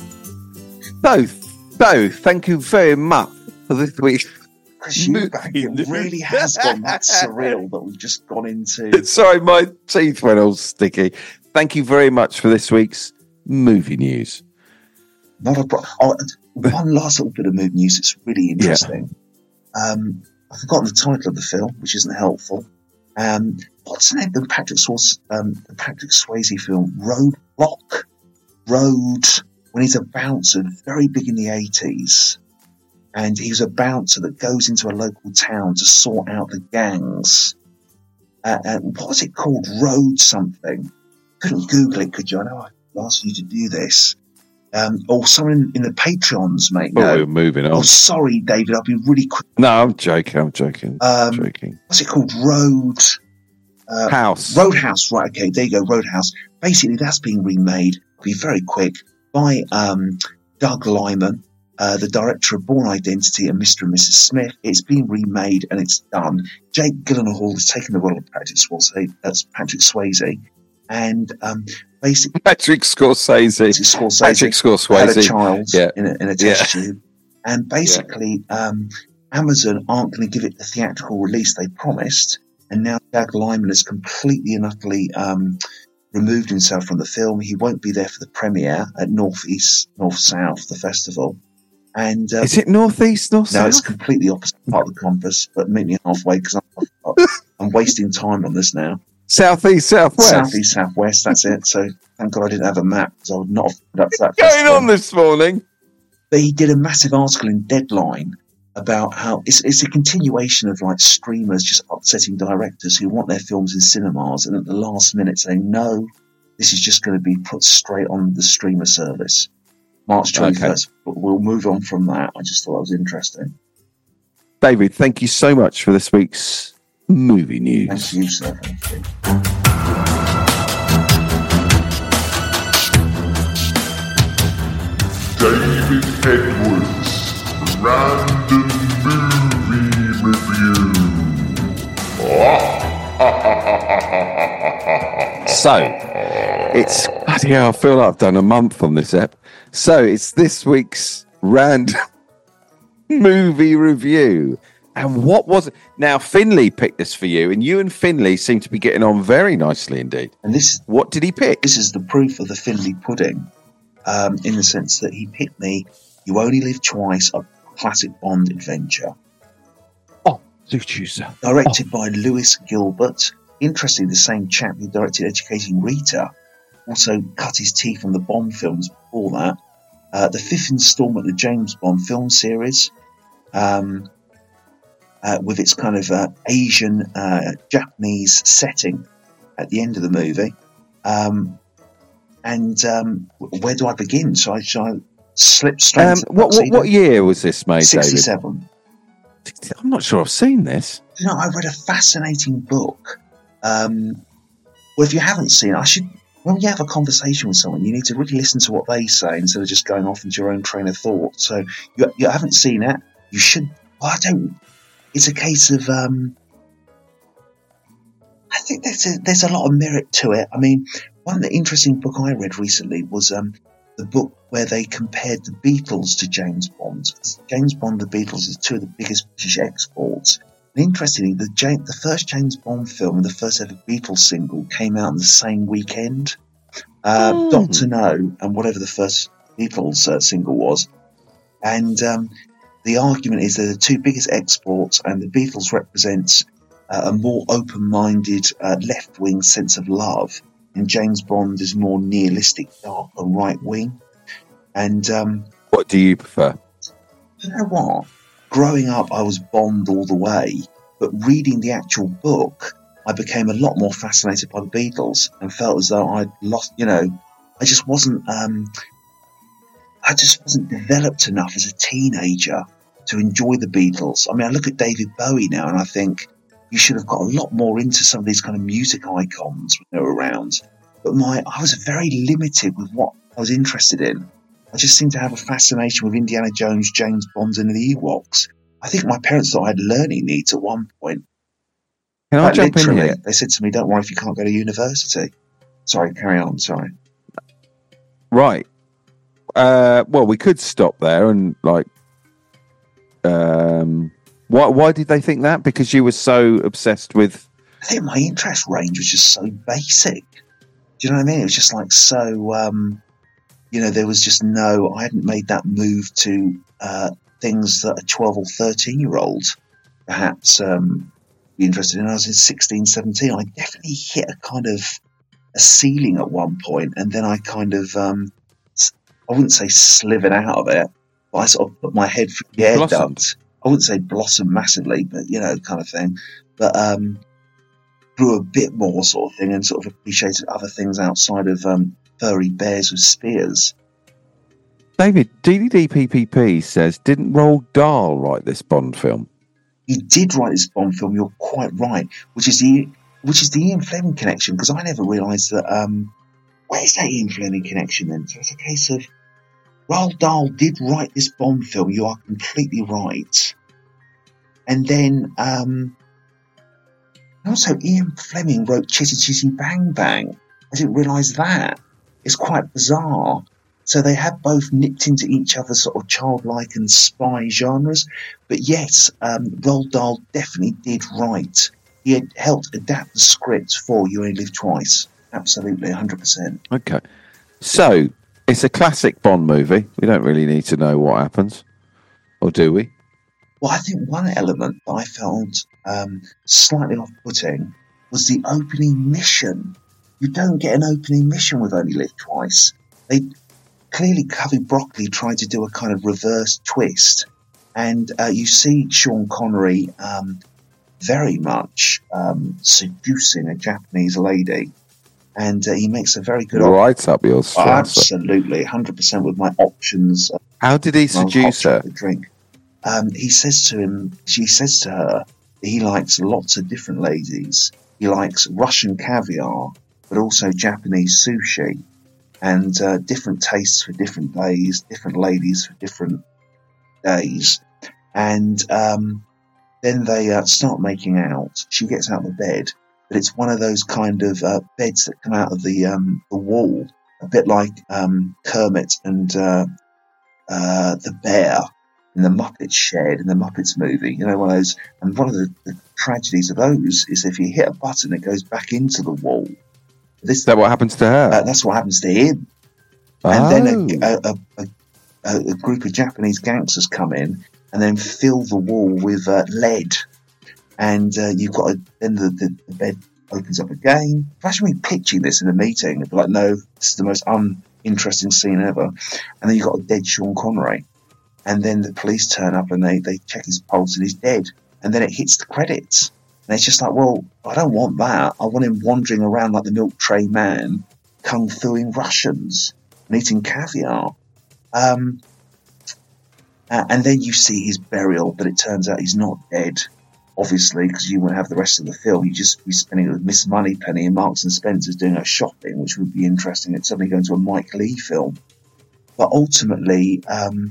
So, thank you very much for this week's It really has gone that surreal that we've just gone into. Sorry, my teeth went all sticky. Thank you very much for this week's movie news. Not a problem. One last little bit of movie news that's really interesting. Yeah. I've forgotten the title of the film, which isn't helpful. What's the name of the Patrick Swayze film? Roadblock? Road, when he's a bouncer, very big in the 80s. And he was a bouncer that goes into a local town to sort out the gangs. What was it called? Road something. Couldn't Google it, could you? I know I asked you to do this. Or someone in the Patreons, mate. No. We're moving on. Oh, sorry, David. I'll be really quick. No, I'm joking. What's it called? Road... House. Roadhouse, right, okay, there you go, Roadhouse. Basically, that's being remade, I'll be very quick, by Doug Liman, the director of Bourne Identity and Mr. and Mrs. Smith. It's been remade and it's done. Jake Gyllenhaal has taken the role of Patrick Swayze, and basically... Patrick Scorsese had a child in a test tube. And basically, Amazon aren't going to give it the theatrical release they promised. And now Doug Liman has completely and utterly removed himself from the film. He won't be there for the premiere at North South, the festival. And is it North East, North South? No, it's completely opposite part of the compass. But meet me halfway because I'm wasting time on this now. South East, South West. South East, South West. That's it. So thank God I didn't have a map because I would not have found up to that. What's going on this morning? But he did a massive article in Deadline about how it's a continuation of like streamers just upsetting directors who want their films in cinemas and at the last minute saying, no, this is just going to be put straight on the streamer service. March 21st. Okay. But we'll move on from that. I just thought that was interesting. David, thank you so much for this week's movie news. Thank you, sir. Thank you. David Edwards, Random Movie Review. So, it's bloody hell, I feel like I've done a month on this ep. So, it's this week's Random Movie Review. And what was it? Now, Finley picked this for you, and you and Finley seem to be getting on very nicely indeed. And this, what did he pick? This is the proof of the Finley pudding. In the sense that he picked me You Only Live Twice, a classic Bond adventure. Oh, Luciusa. Directed by Lewis Gilbert. Interestingly, the same chap who directed Educating Rita also cut his teeth on the Bond films before that. The fifth instalment of the James Bond film series, with its kind of Asian, Japanese setting at the end of the movie. Where do I begin? So I slip straight to what year was this made, 67. David? I'm not sure I've seen this. You know, I read a fascinating book. Well, if you haven't seen it, when you have a conversation with someone, you need to really listen to what they say instead of just going off into your own train of thought. So you haven't seen it, you should. Well, it's a case of, I think there's a lot of merit to it. I mean, one interesting book I read recently was the book where they compared the Beatles to James Bond. James Bond and the Beatles are two of the biggest British exports. And interestingly, the first James Bond film and the first ever Beatles single came out on the same weekend. Doctor No and whatever the first Beatles single was. And the argument is they're the two biggest exports, and the Beatles represents a more open-minded, left-wing sense of love. And James Bond is more nihilistic, dark and right-wing. And what do you prefer? You know what? Growing up, I was Bond all the way. But reading the actual book, I became a lot more fascinated by the Beatles and felt as though I'd lost, I just wasn't developed enough as a teenager to enjoy the Beatles. I mean, I look at David Bowie now and I think, you should have got a lot more into some of these kind of music icons when they were around. But I was very limited with what I was interested in. I just seemed to have a fascination with Indiana Jones, James Bond, and the Ewoks. I think my parents thought I had learning needs at one point. Can I jump in here? They said to me, don't worry if you can't go to university. Sorry, carry on, sorry. Right. Well, we could stop there and Why did they think that? Because you were so obsessed with... I think my interest range was just so basic. Do you know what I mean? It was just like so... there was just I hadn't made that move to things that a 12 or 13-year-old perhaps be interested in. I was in 16, 17. I definitely hit a kind of a ceiling at one point, and then I kind of... I wouldn't say slivered out of it, but I sort of put my head through the air duct. I wouldn't say blossom massively, but, kind of thing. But grew a bit more sort of thing and sort of appreciated other things outside of furry bears with spears. David, DDD-PPP says, didn't Roald Dahl write this Bond film? He did write this Bond film, you're quite right, which is the Ian Fleming connection, because I never realised that... where's that Ian Fleming connection then? So it's a case of... Roald Dahl did write this Bond film, you are completely right. And then, also Ian Fleming wrote Chitty Chitty Bang Bang. I didn't realise that. It's quite bizarre. So they have both nipped into each other's sort of childlike and spy genres. But yes, Roald Dahl definitely did write. He had helped adapt the script for You Only Live Twice. Absolutely, 100%. Okay. So... it's a classic Bond movie. We don't really need to know what happens. Or do we? Well, I think one element that I found slightly off-putting was the opening mission. You don't get an opening mission with Only Live Twice. clearly Covey Broccoli tried to do a kind of reverse twist, and you see Sean Connery very much seducing a Japanese lady, and he makes a very good right up your sleeve. Absolutely, 100% with my options. How did he seduce her? Drink. She says to her, he likes lots of different ladies. He likes Russian caviar, but also Japanese sushi, and different tastes for different days, different ladies for different days. And then they start making out. She gets out of the bed, but it's one of those kind of beds that come out of the wall, a bit like Kermit and the bear in the Muppets shed in the Muppets movie. You know, one of those. And one of the tragedies of those is if you hit a button, it goes back into the wall. Is that what happens to her? That's what happens to him. Oh. And then a group of Japanese gangsters come in and then fill the wall with lead. And you've got then the bed opens up again. Imagine me pitching this in a meeting. I'd be like, no, this is the most uninteresting scene ever. And then you've got a dead Sean Connery. And then the police turn up and they check his pulse and he's dead. And then it hits the credits. And it's just like, well, I don't want that. I want him wandering around like the milk tray man, kung-fuing Russians and eating caviar. And then you see his burial, but it turns out he's not dead, obviously, because you wouldn't have the rest of the film. You'd just be spending it with Miss Moneypenny and Marks and Spencer's doing her shopping, which would be interesting. It's suddenly going to a Mike Leigh film. But ultimately,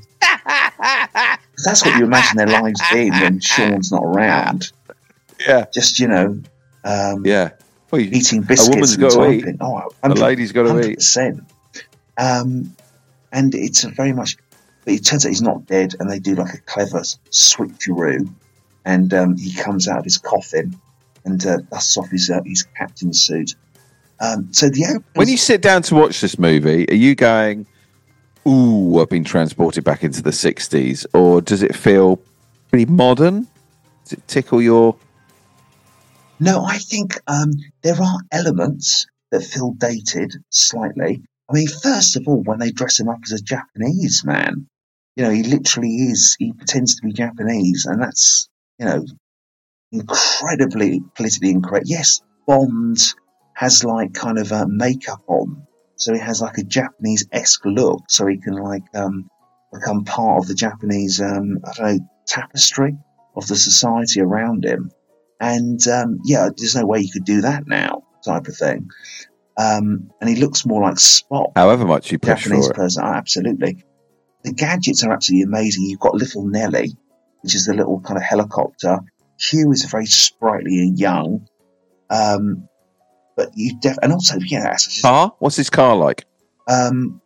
that's what you imagine their lives being when Sean's not around. Yeah. Just, yeah. Well, eating biscuits. A woman's and got to typing. eat. Oh, a lady's got to 100%. eat. And it's a very much... But it turns out he's not dead, and they do like a clever switcheroo. And he comes out of his coffin and dusts off his captain's suit. So when you sit down to watch this movie, are you going, ooh, I've been transported back into the 60s? Or does it feel pretty modern? Does it tickle your... No, I think there are elements that feel dated slightly. I mean, first of all, when they dress him up as a Japanese man, he literally is, he pretends to be Japanese, and that's, incredibly politically incorrect. Yes, Bond has like kind of makeup on, so he has like a Japanese-esque look, so he can like become part of the Japanese, tapestry of the society around him. And there's no way you could do that now, type of thing. And he looks more like Spock. However much you push Japanese for it. person, absolutely. The gadgets are absolutely amazing. You've got Little Nelly, which is the little kind of helicopter. Hugh is very sprightly and young. But you and also, car? What's his car like? So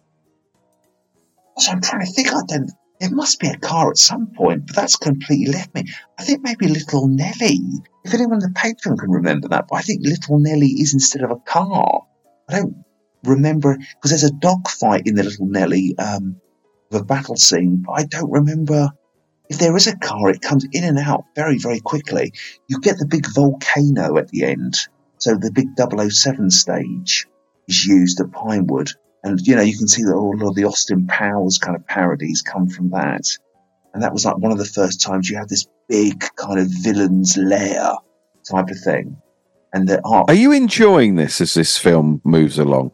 I'm trying to think. There must be a car at some point, but that's completely left me. I think maybe Little Nelly. If anyone in the Patreon can remember that, but I think Little Nelly is instead of a car. I don't remember, because there's a dogfight in the Little Nelly, of a battle scene, but I don't remember if there is a car. It comes in and out very, very quickly. You get the big volcano at the end. So the big 007 stage is used at Pinewood. And, you can see that all of the Austin Powers kind of parodies come from that. And that was like one of the first times you had this big kind of villain's lair type of thing. And are you enjoying this as this film moves along?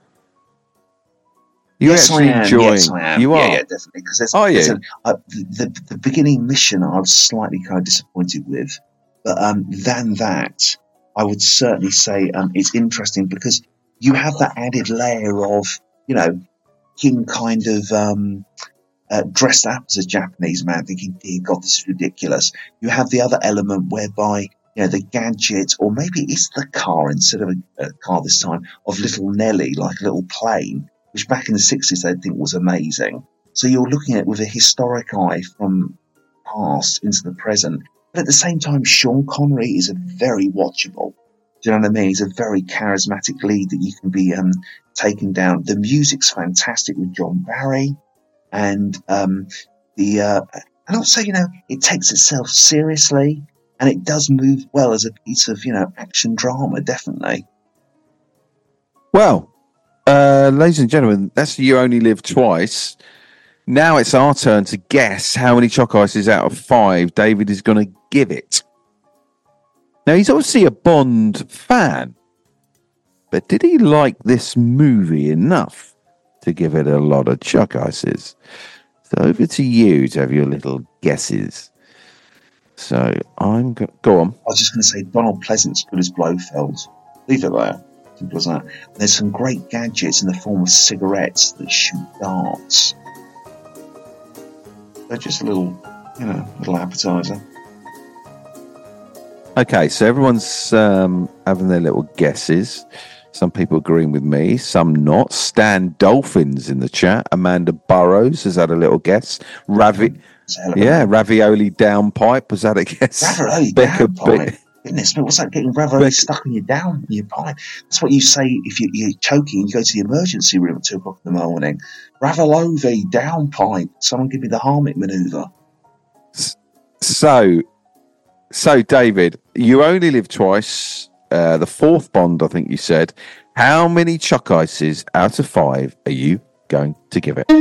Yes, I am. You are? Yeah, definitely. Because the beginning mission I was slightly kind of disappointed with. But than that, I would certainly say it's interesting because you have that added layer of, him kind of dressed up as a Japanese man thinking, dear God, this is ridiculous. You have the other element whereby, the gadget, or maybe it's the car instead of a car this time, of Little Nelly, like a little plane, which back in the 60s they think was amazing. So you're looking at it with a historic eye from past into the present. But at the same time, Sean Connery is a very watchable. Do you know what I mean? He's a very charismatic lead that you can be taken down. The music's fantastic with John Barry, and and also, it takes itself seriously, and it does move well as a piece of, action drama, definitely. Well, ladies and gentlemen, that's You Only Live Twice. Now it's our turn to guess how many Choc Ices out of 5 David is going to give it. Now, he's obviously a Bond fan, but did he like this movie enough to give it a lot of Choc Ices? So over to you to have your little guesses. So go on. I was just going to say Donald Pleasant's good as Blofeld. Leave it there. Simple as that. There's some great gadgets in the form of cigarettes that shoot darts. They're just a little appetizer. Okay, so everyone's having their little guesses. Some people agreeing with me, some not. Stan Dolphins in the chat. Amanda Burrows has had a little guess. Ravioli downpipe. Was that a guess? Ravioli downpipe. Goodness me, what's that, getting ravioli stuck in your pipe? That's what you say if you're choking and you go to the emergency room at 2 o'clock in the morning. Ravioli downpipe. Someone give me the Harmit manoeuvre. So, David, You Only Live Twice, the 4th Bond, I think you said. How many Choc Ices out of 5 are you going to give it?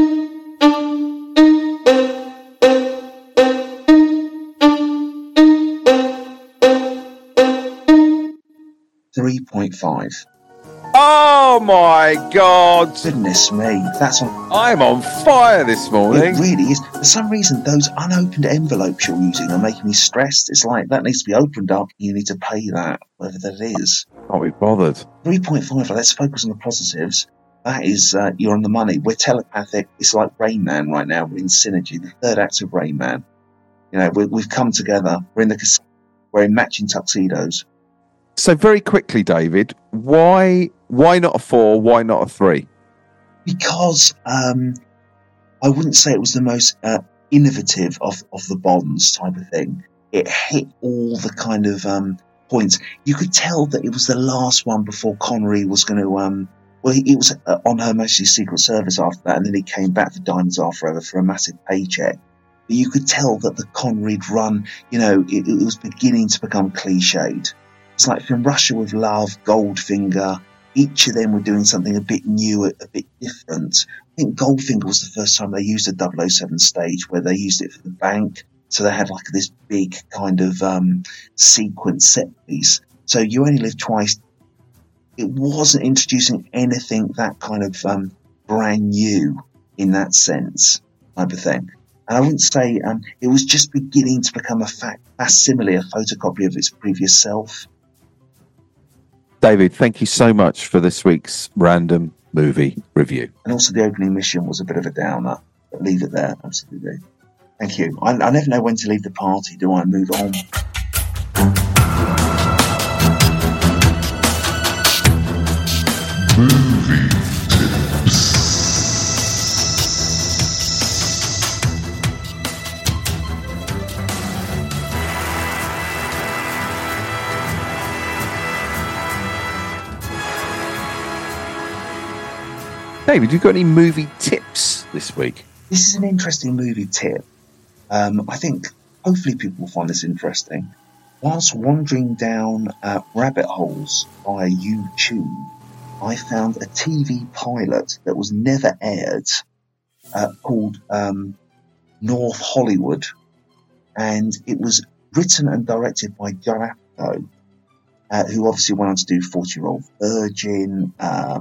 3.5. Oh my God! Goodness me, I'm on fire this morning. It really is. For some reason, those unopened envelopes you're using are making me stressed. It's like that needs to be opened up. You need to pay that, whatever that is. Can't be bothered. 3.5. Let's focus on the positives. That is, you're on the money. We're telepathic. It's like Rain Man right now. We're in synergy. The 3rd act of Rain Man. You know, we've come together. We're in matching tuxedos. So very quickly, David, why not a 4? Why not a 3? Because I wouldn't say it was the most innovative of the Bonds type of thing. It hit all the kind of points. You could tell that it was the last one before Connery was going to. He was on Her Majesty's Secret Service after that, and then he came back for Diamonds Are Forever for a massive paycheck. But you could tell that the Connery'd run, it was beginning to become cliched. It's like From Russia with Love, Goldfinger. Each of them were doing something a bit new, a bit different. I think Goldfinger was the first time they used a 007 stage where they used it for the bank. So they had like this big kind of sequence set piece. So You Only Live Twice. It wasn't introducing anything that kind of brand new in that sense, type of thing. And I wouldn't say it was just beginning to become a facsimile, a photocopy of its previous self. David, thank you so much for this week's random movie review. And also the opening mission was a bit of a downer, but leave it there, absolutely. Thank you. I never know when to leave the party. Do I move on? Movie tips. David, you got any movie tips this week? This is an interesting movie tip. I think hopefully people will find this interesting. Whilst wandering down rabbit holes via YouTube, I found a TV pilot that was never aired called North Hollywood. And it was written and directed by Judd Apatow, who obviously went on to do 40-Year-Old Virgin,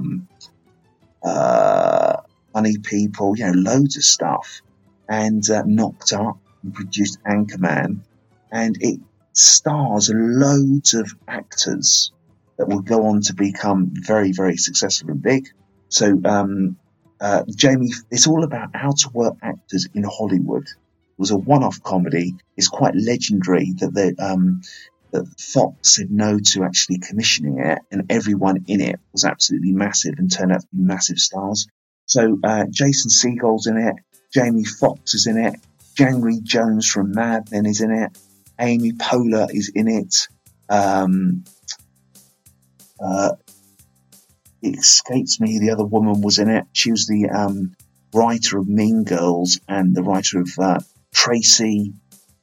Funny People, loads of stuff. And Knocked Up and produced Anchorman. And it stars loads of actors that will go on to become very, very successful and big. So, Jamie, it's all about how to work actors in Hollywood. It was a one-off comedy. It's quite legendary that that Fox said no to actually commissioning it, and everyone in it was absolutely massive and turned out to be massive stars. So Jason Segel's in it, Jamie Foxx is in it, January Jones from Mad Men is in it, Amy Poehler is in it. It escapes me, the other woman was in it. She was the writer of Mean Girls and the writer of Tracy.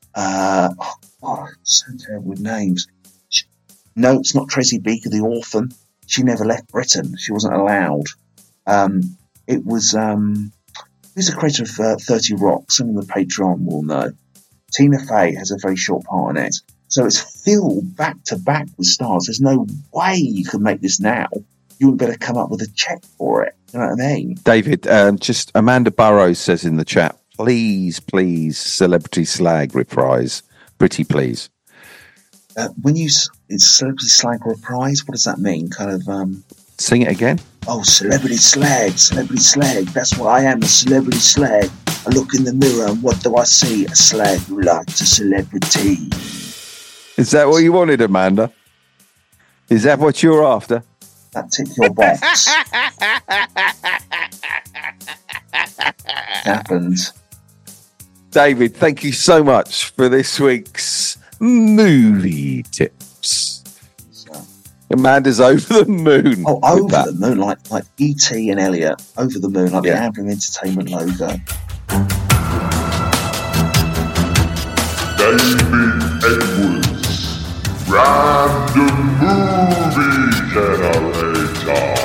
So terrible with names. No, it's not Tracy Beaker, the orphan. She never left Britain. She wasn't allowed. It was who's the creator of 30 Rock? Some of the Patreon will know. Tina Fey has a very short part in it. So it's filled back to back with stars. There's no way you could make this now. You wouldn't better come up with a check for it. You know what I mean? David, just Amanda Burrows says in the chat, please, Celebrity Slag reprise. Pretty please. When it's Celebrity Slag reprise, what does that mean? Kind of... Sing it again. Oh, Celebrity Slag. That's what I am, a Celebrity Slag. I look in the mirror and what do I see? A slag who likes a celebrity. Is that what you wanted, Amanda? Is that what you're after? That tick your box. Happens. David, thank you so much for this week's movie tips. Amanda's over the moon. Oh, over the moon, like E.T. and Elliot, over the moon, like the Amblin Entertainment logo. David Edwards, Random Movie Generator.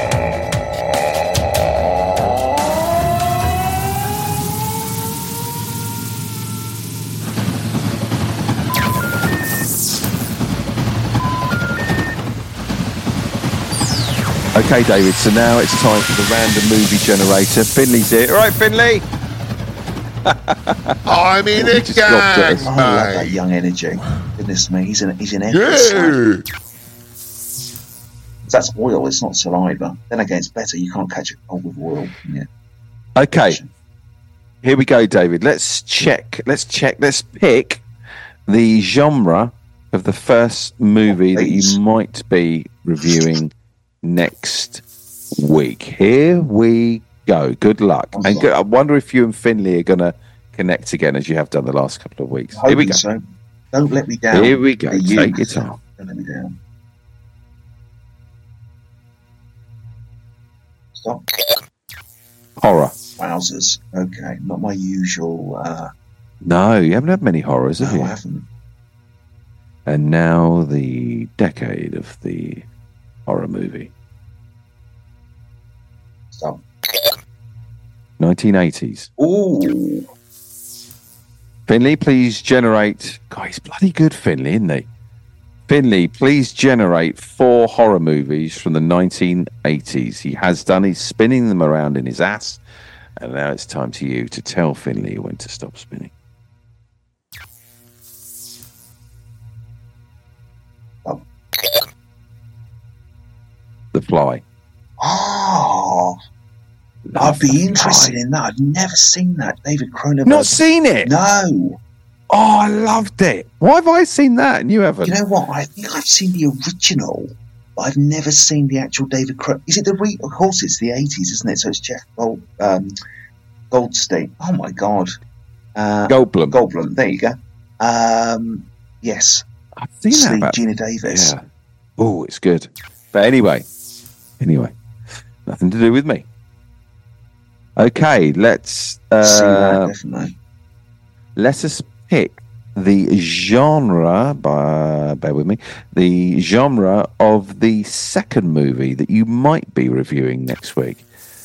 Okay, David, so now it's time for the Random Movie Generator. Finley's here. All right, Finley. I'm in a gang, I love that young energy. Goodness me, he's in energy. That's oil, it's not saliva. Then again, it's better. You can't catch a cold with oil. Yeah. Okay. Here we go, David. Let's check. Let's pick the genre of the first movie that you might be reviewing next week. Here we go. Good luck. And I wonder if you and Finley are going to connect again as you have done the last couple of weeks. Here we go. So. Don't let me down. Here we go. Take your time. Don't let me down. Stop. Horror. Wowzers. Okay. Not my usual... No, you haven't had many horrors, have you? No, I haven't. And now the decade of the horror movie. Stop. 1980s. Ooh. Finley, please generate... God, he's bloody good, Finley, isn't he? Finley, please generate 4 horror movies from the 1980s. He has done. He's spinning them around in his ass. And now it's time to you to tell Finley when to stop spinning. Oh. The Fly. Oh. I'd be interested in that. I've never seen that. David Cronenberg. Not seen it? No. Oh, I loved it. Why have I seen that and you haven't? You know what? I think I've seen the original, but I've never seen the actual David Cronenberg. Is it of course, it's the 80s, isn't it? So it's Jeff Goldstein. Oh, my God. Goldblum. Goldblum. There you go. Yes. I've seen that. Gina Davis. Yeah. Oh, it's good. But anyway, nothing to do with me. Okay, let's see that, definitely. Let us pick the genre. Bear with me. The genre of the second movie that you might be reviewing next week.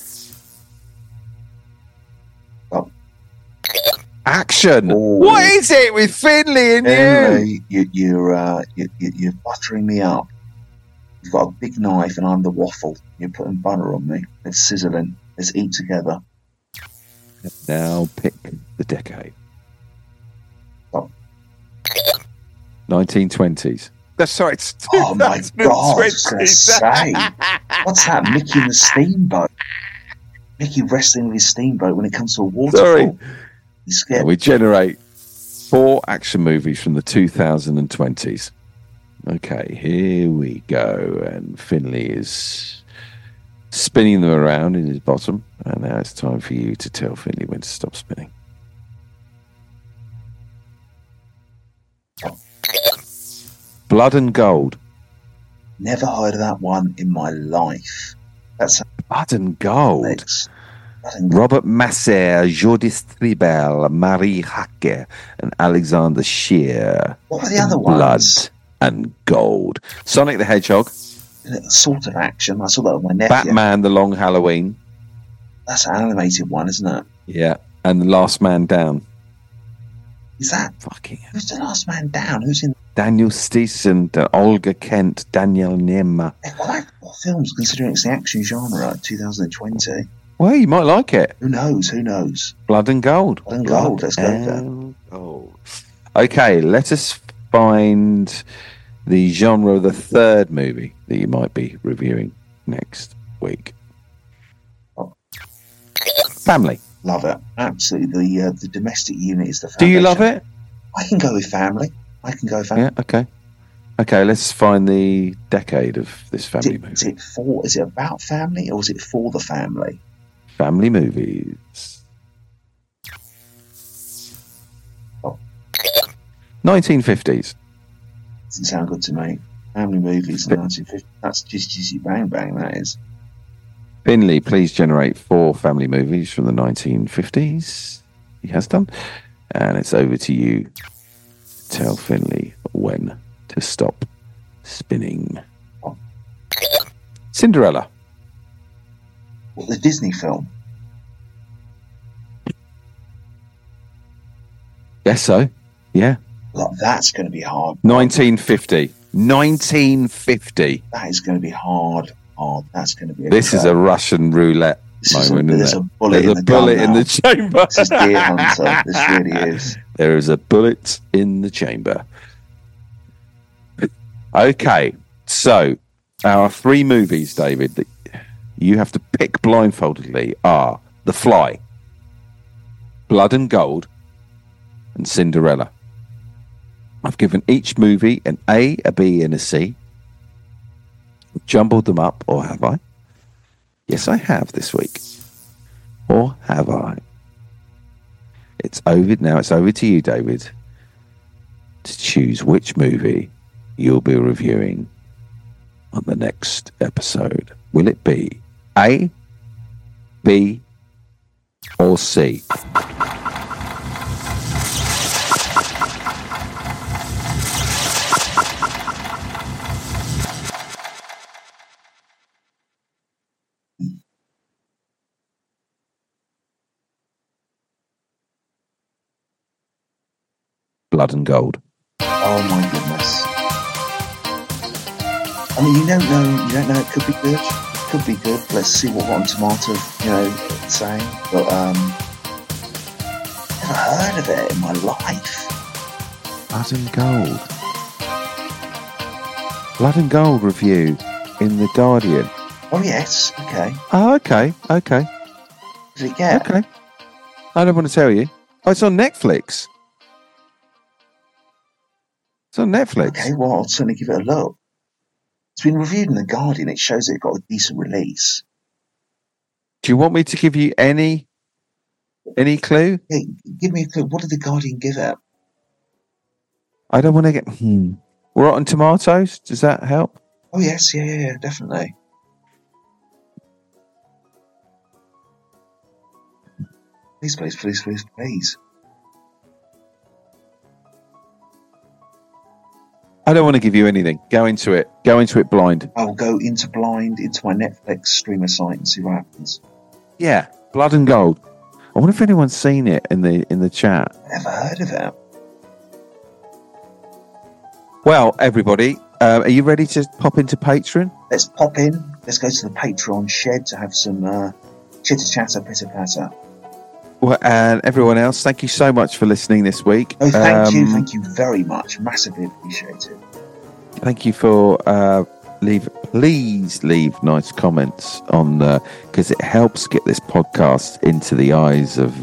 Oh. Action. Oh. What is it with Finley and you? You're buttering me up. You've got a big knife and I'm the waffle. You're putting butter on me. It's sizzling. Let's eat together. Now pick the decade. Oh. 1920s. That's sorry. It's oh my God! I was going to say, what's that? Mickey and the Steamboat. Mickey wrestling with his steamboat when it comes to a waterfall. Sorry. He's scared. We generate 4 action movies from the 2020s. Okay, here we go. And Finley is spinning them around in his bottom. And now it's time for you to tell Finley when to stop spinning. Blood and Gold. Never heard of that one in my life. That's Blood and Gold. Blood and Gold. Robert Masser, Jordi Stribel, Marie Hacke, and Alexander Scheer. What were the other Blood ones? and Gold. Sonic the Hedgehog. Sort of action. I saw that with my nephew. Batman, The Long Halloween. That's an animated one, isn't it? Yeah. And The Last Man Down. Is that Fucking hell. who's The Last Man Down? Who's in? Daniel Steeson, Olga Kent, Daniel Niemma. What films, considering it's the action genre, 2020? Well, you might like it. Who knows? Blood and Gold. Blood and Gold, let's go with that. And Gold. Okay, let us find the genre of the third movie that you might be reviewing next week. Family. Love it. Absolutely. The domestic unit is the Do foundation. you love it? I can go with family. Yeah, okay. Okay, let's find the decade of this family movie. Is it about family or is it for the family? Family movies. 1950s. Doesn't sound good to me. Family movies in 1950. That's just Jizzy Bang Bang, that is. Finley, please generate 4 family movies from the 1950s. He has done. And it's over to you. Tell Finley when to stop spinning. Cinderella. What, the Disney film? Guess so. Yeah. Like, that's going to be hard. 1950. 1950. That is going to be hard. That's going to be. This is a Russian roulette moment. There's a bullet in the bullet gun in now. the chamber. This is Deer Hunter. This really is. There is a bullet in the chamber. Okay, so our 3 movies, David, that you have to pick blindfoldedly are The Fly, Blood and Gold, and Cinderella. I've given each movie an A, a B, and a C. Jumbled them up, or have I? Yes, I have this week. Or have I? It's over now. It's over to you, David, to choose which movie you'll be reviewing on the next episode. Will it be A, B, or C? Blood and Gold. Oh my goodness! I mean, you don't know. It could be good. Could be good. Let's see what Rotten Tomatoes, saying. But never heard of it in my life. Blood and Gold. Blood and Gold review in The Guardian. Oh yes. Okay. Oh, okay. Okay. Does it get? Okay. I don't want to tell you. Oh, it's on Netflix. It's on Netflix. Okay. Well, I'll certainly give it a look. It's been reviewed in The Guardian. It shows it got a decent release. Do you want me to give you any clue? Yeah, give me a clue. What did The Guardian give it? I don't want to get... Rotten Tomatoes? Does that help? Oh, yes. Yeah, definitely. Please. I don't want to give you anything. Go into it blind. I'll go into my Netflix streamer site and see what happens. Yeah, Blood and Gold. I wonder if anyone's seen it in the chat. Never heard of it. Well, everybody, are you ready to pop into Patreon? Let's pop in. Let's go to the Patreon shed to have some chitter-chatter, pitter-patter. Well, and everyone else, thank you so much for listening this week. Oh, thank you very much. Massively appreciated. Thank you for please leave nice comments on because it helps get this podcast into the eyes of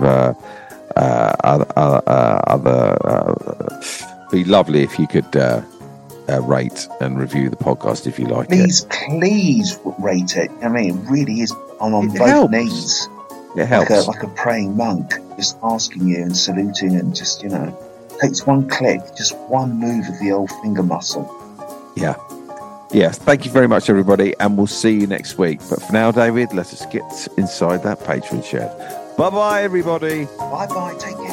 other. Be lovely if you could rate and review the podcast if you like it. Please rate it. I mean, it really is. I'm on both knees. It helps. Like a praying monk, just asking you and saluting and just, takes one click, just one move of the old finger muscle. Yeah. Yes. Thank you very much, everybody. And we'll see you next week. But for now, David, let us get inside that Patreon shed. Bye-bye, everybody. Bye-bye. Take care.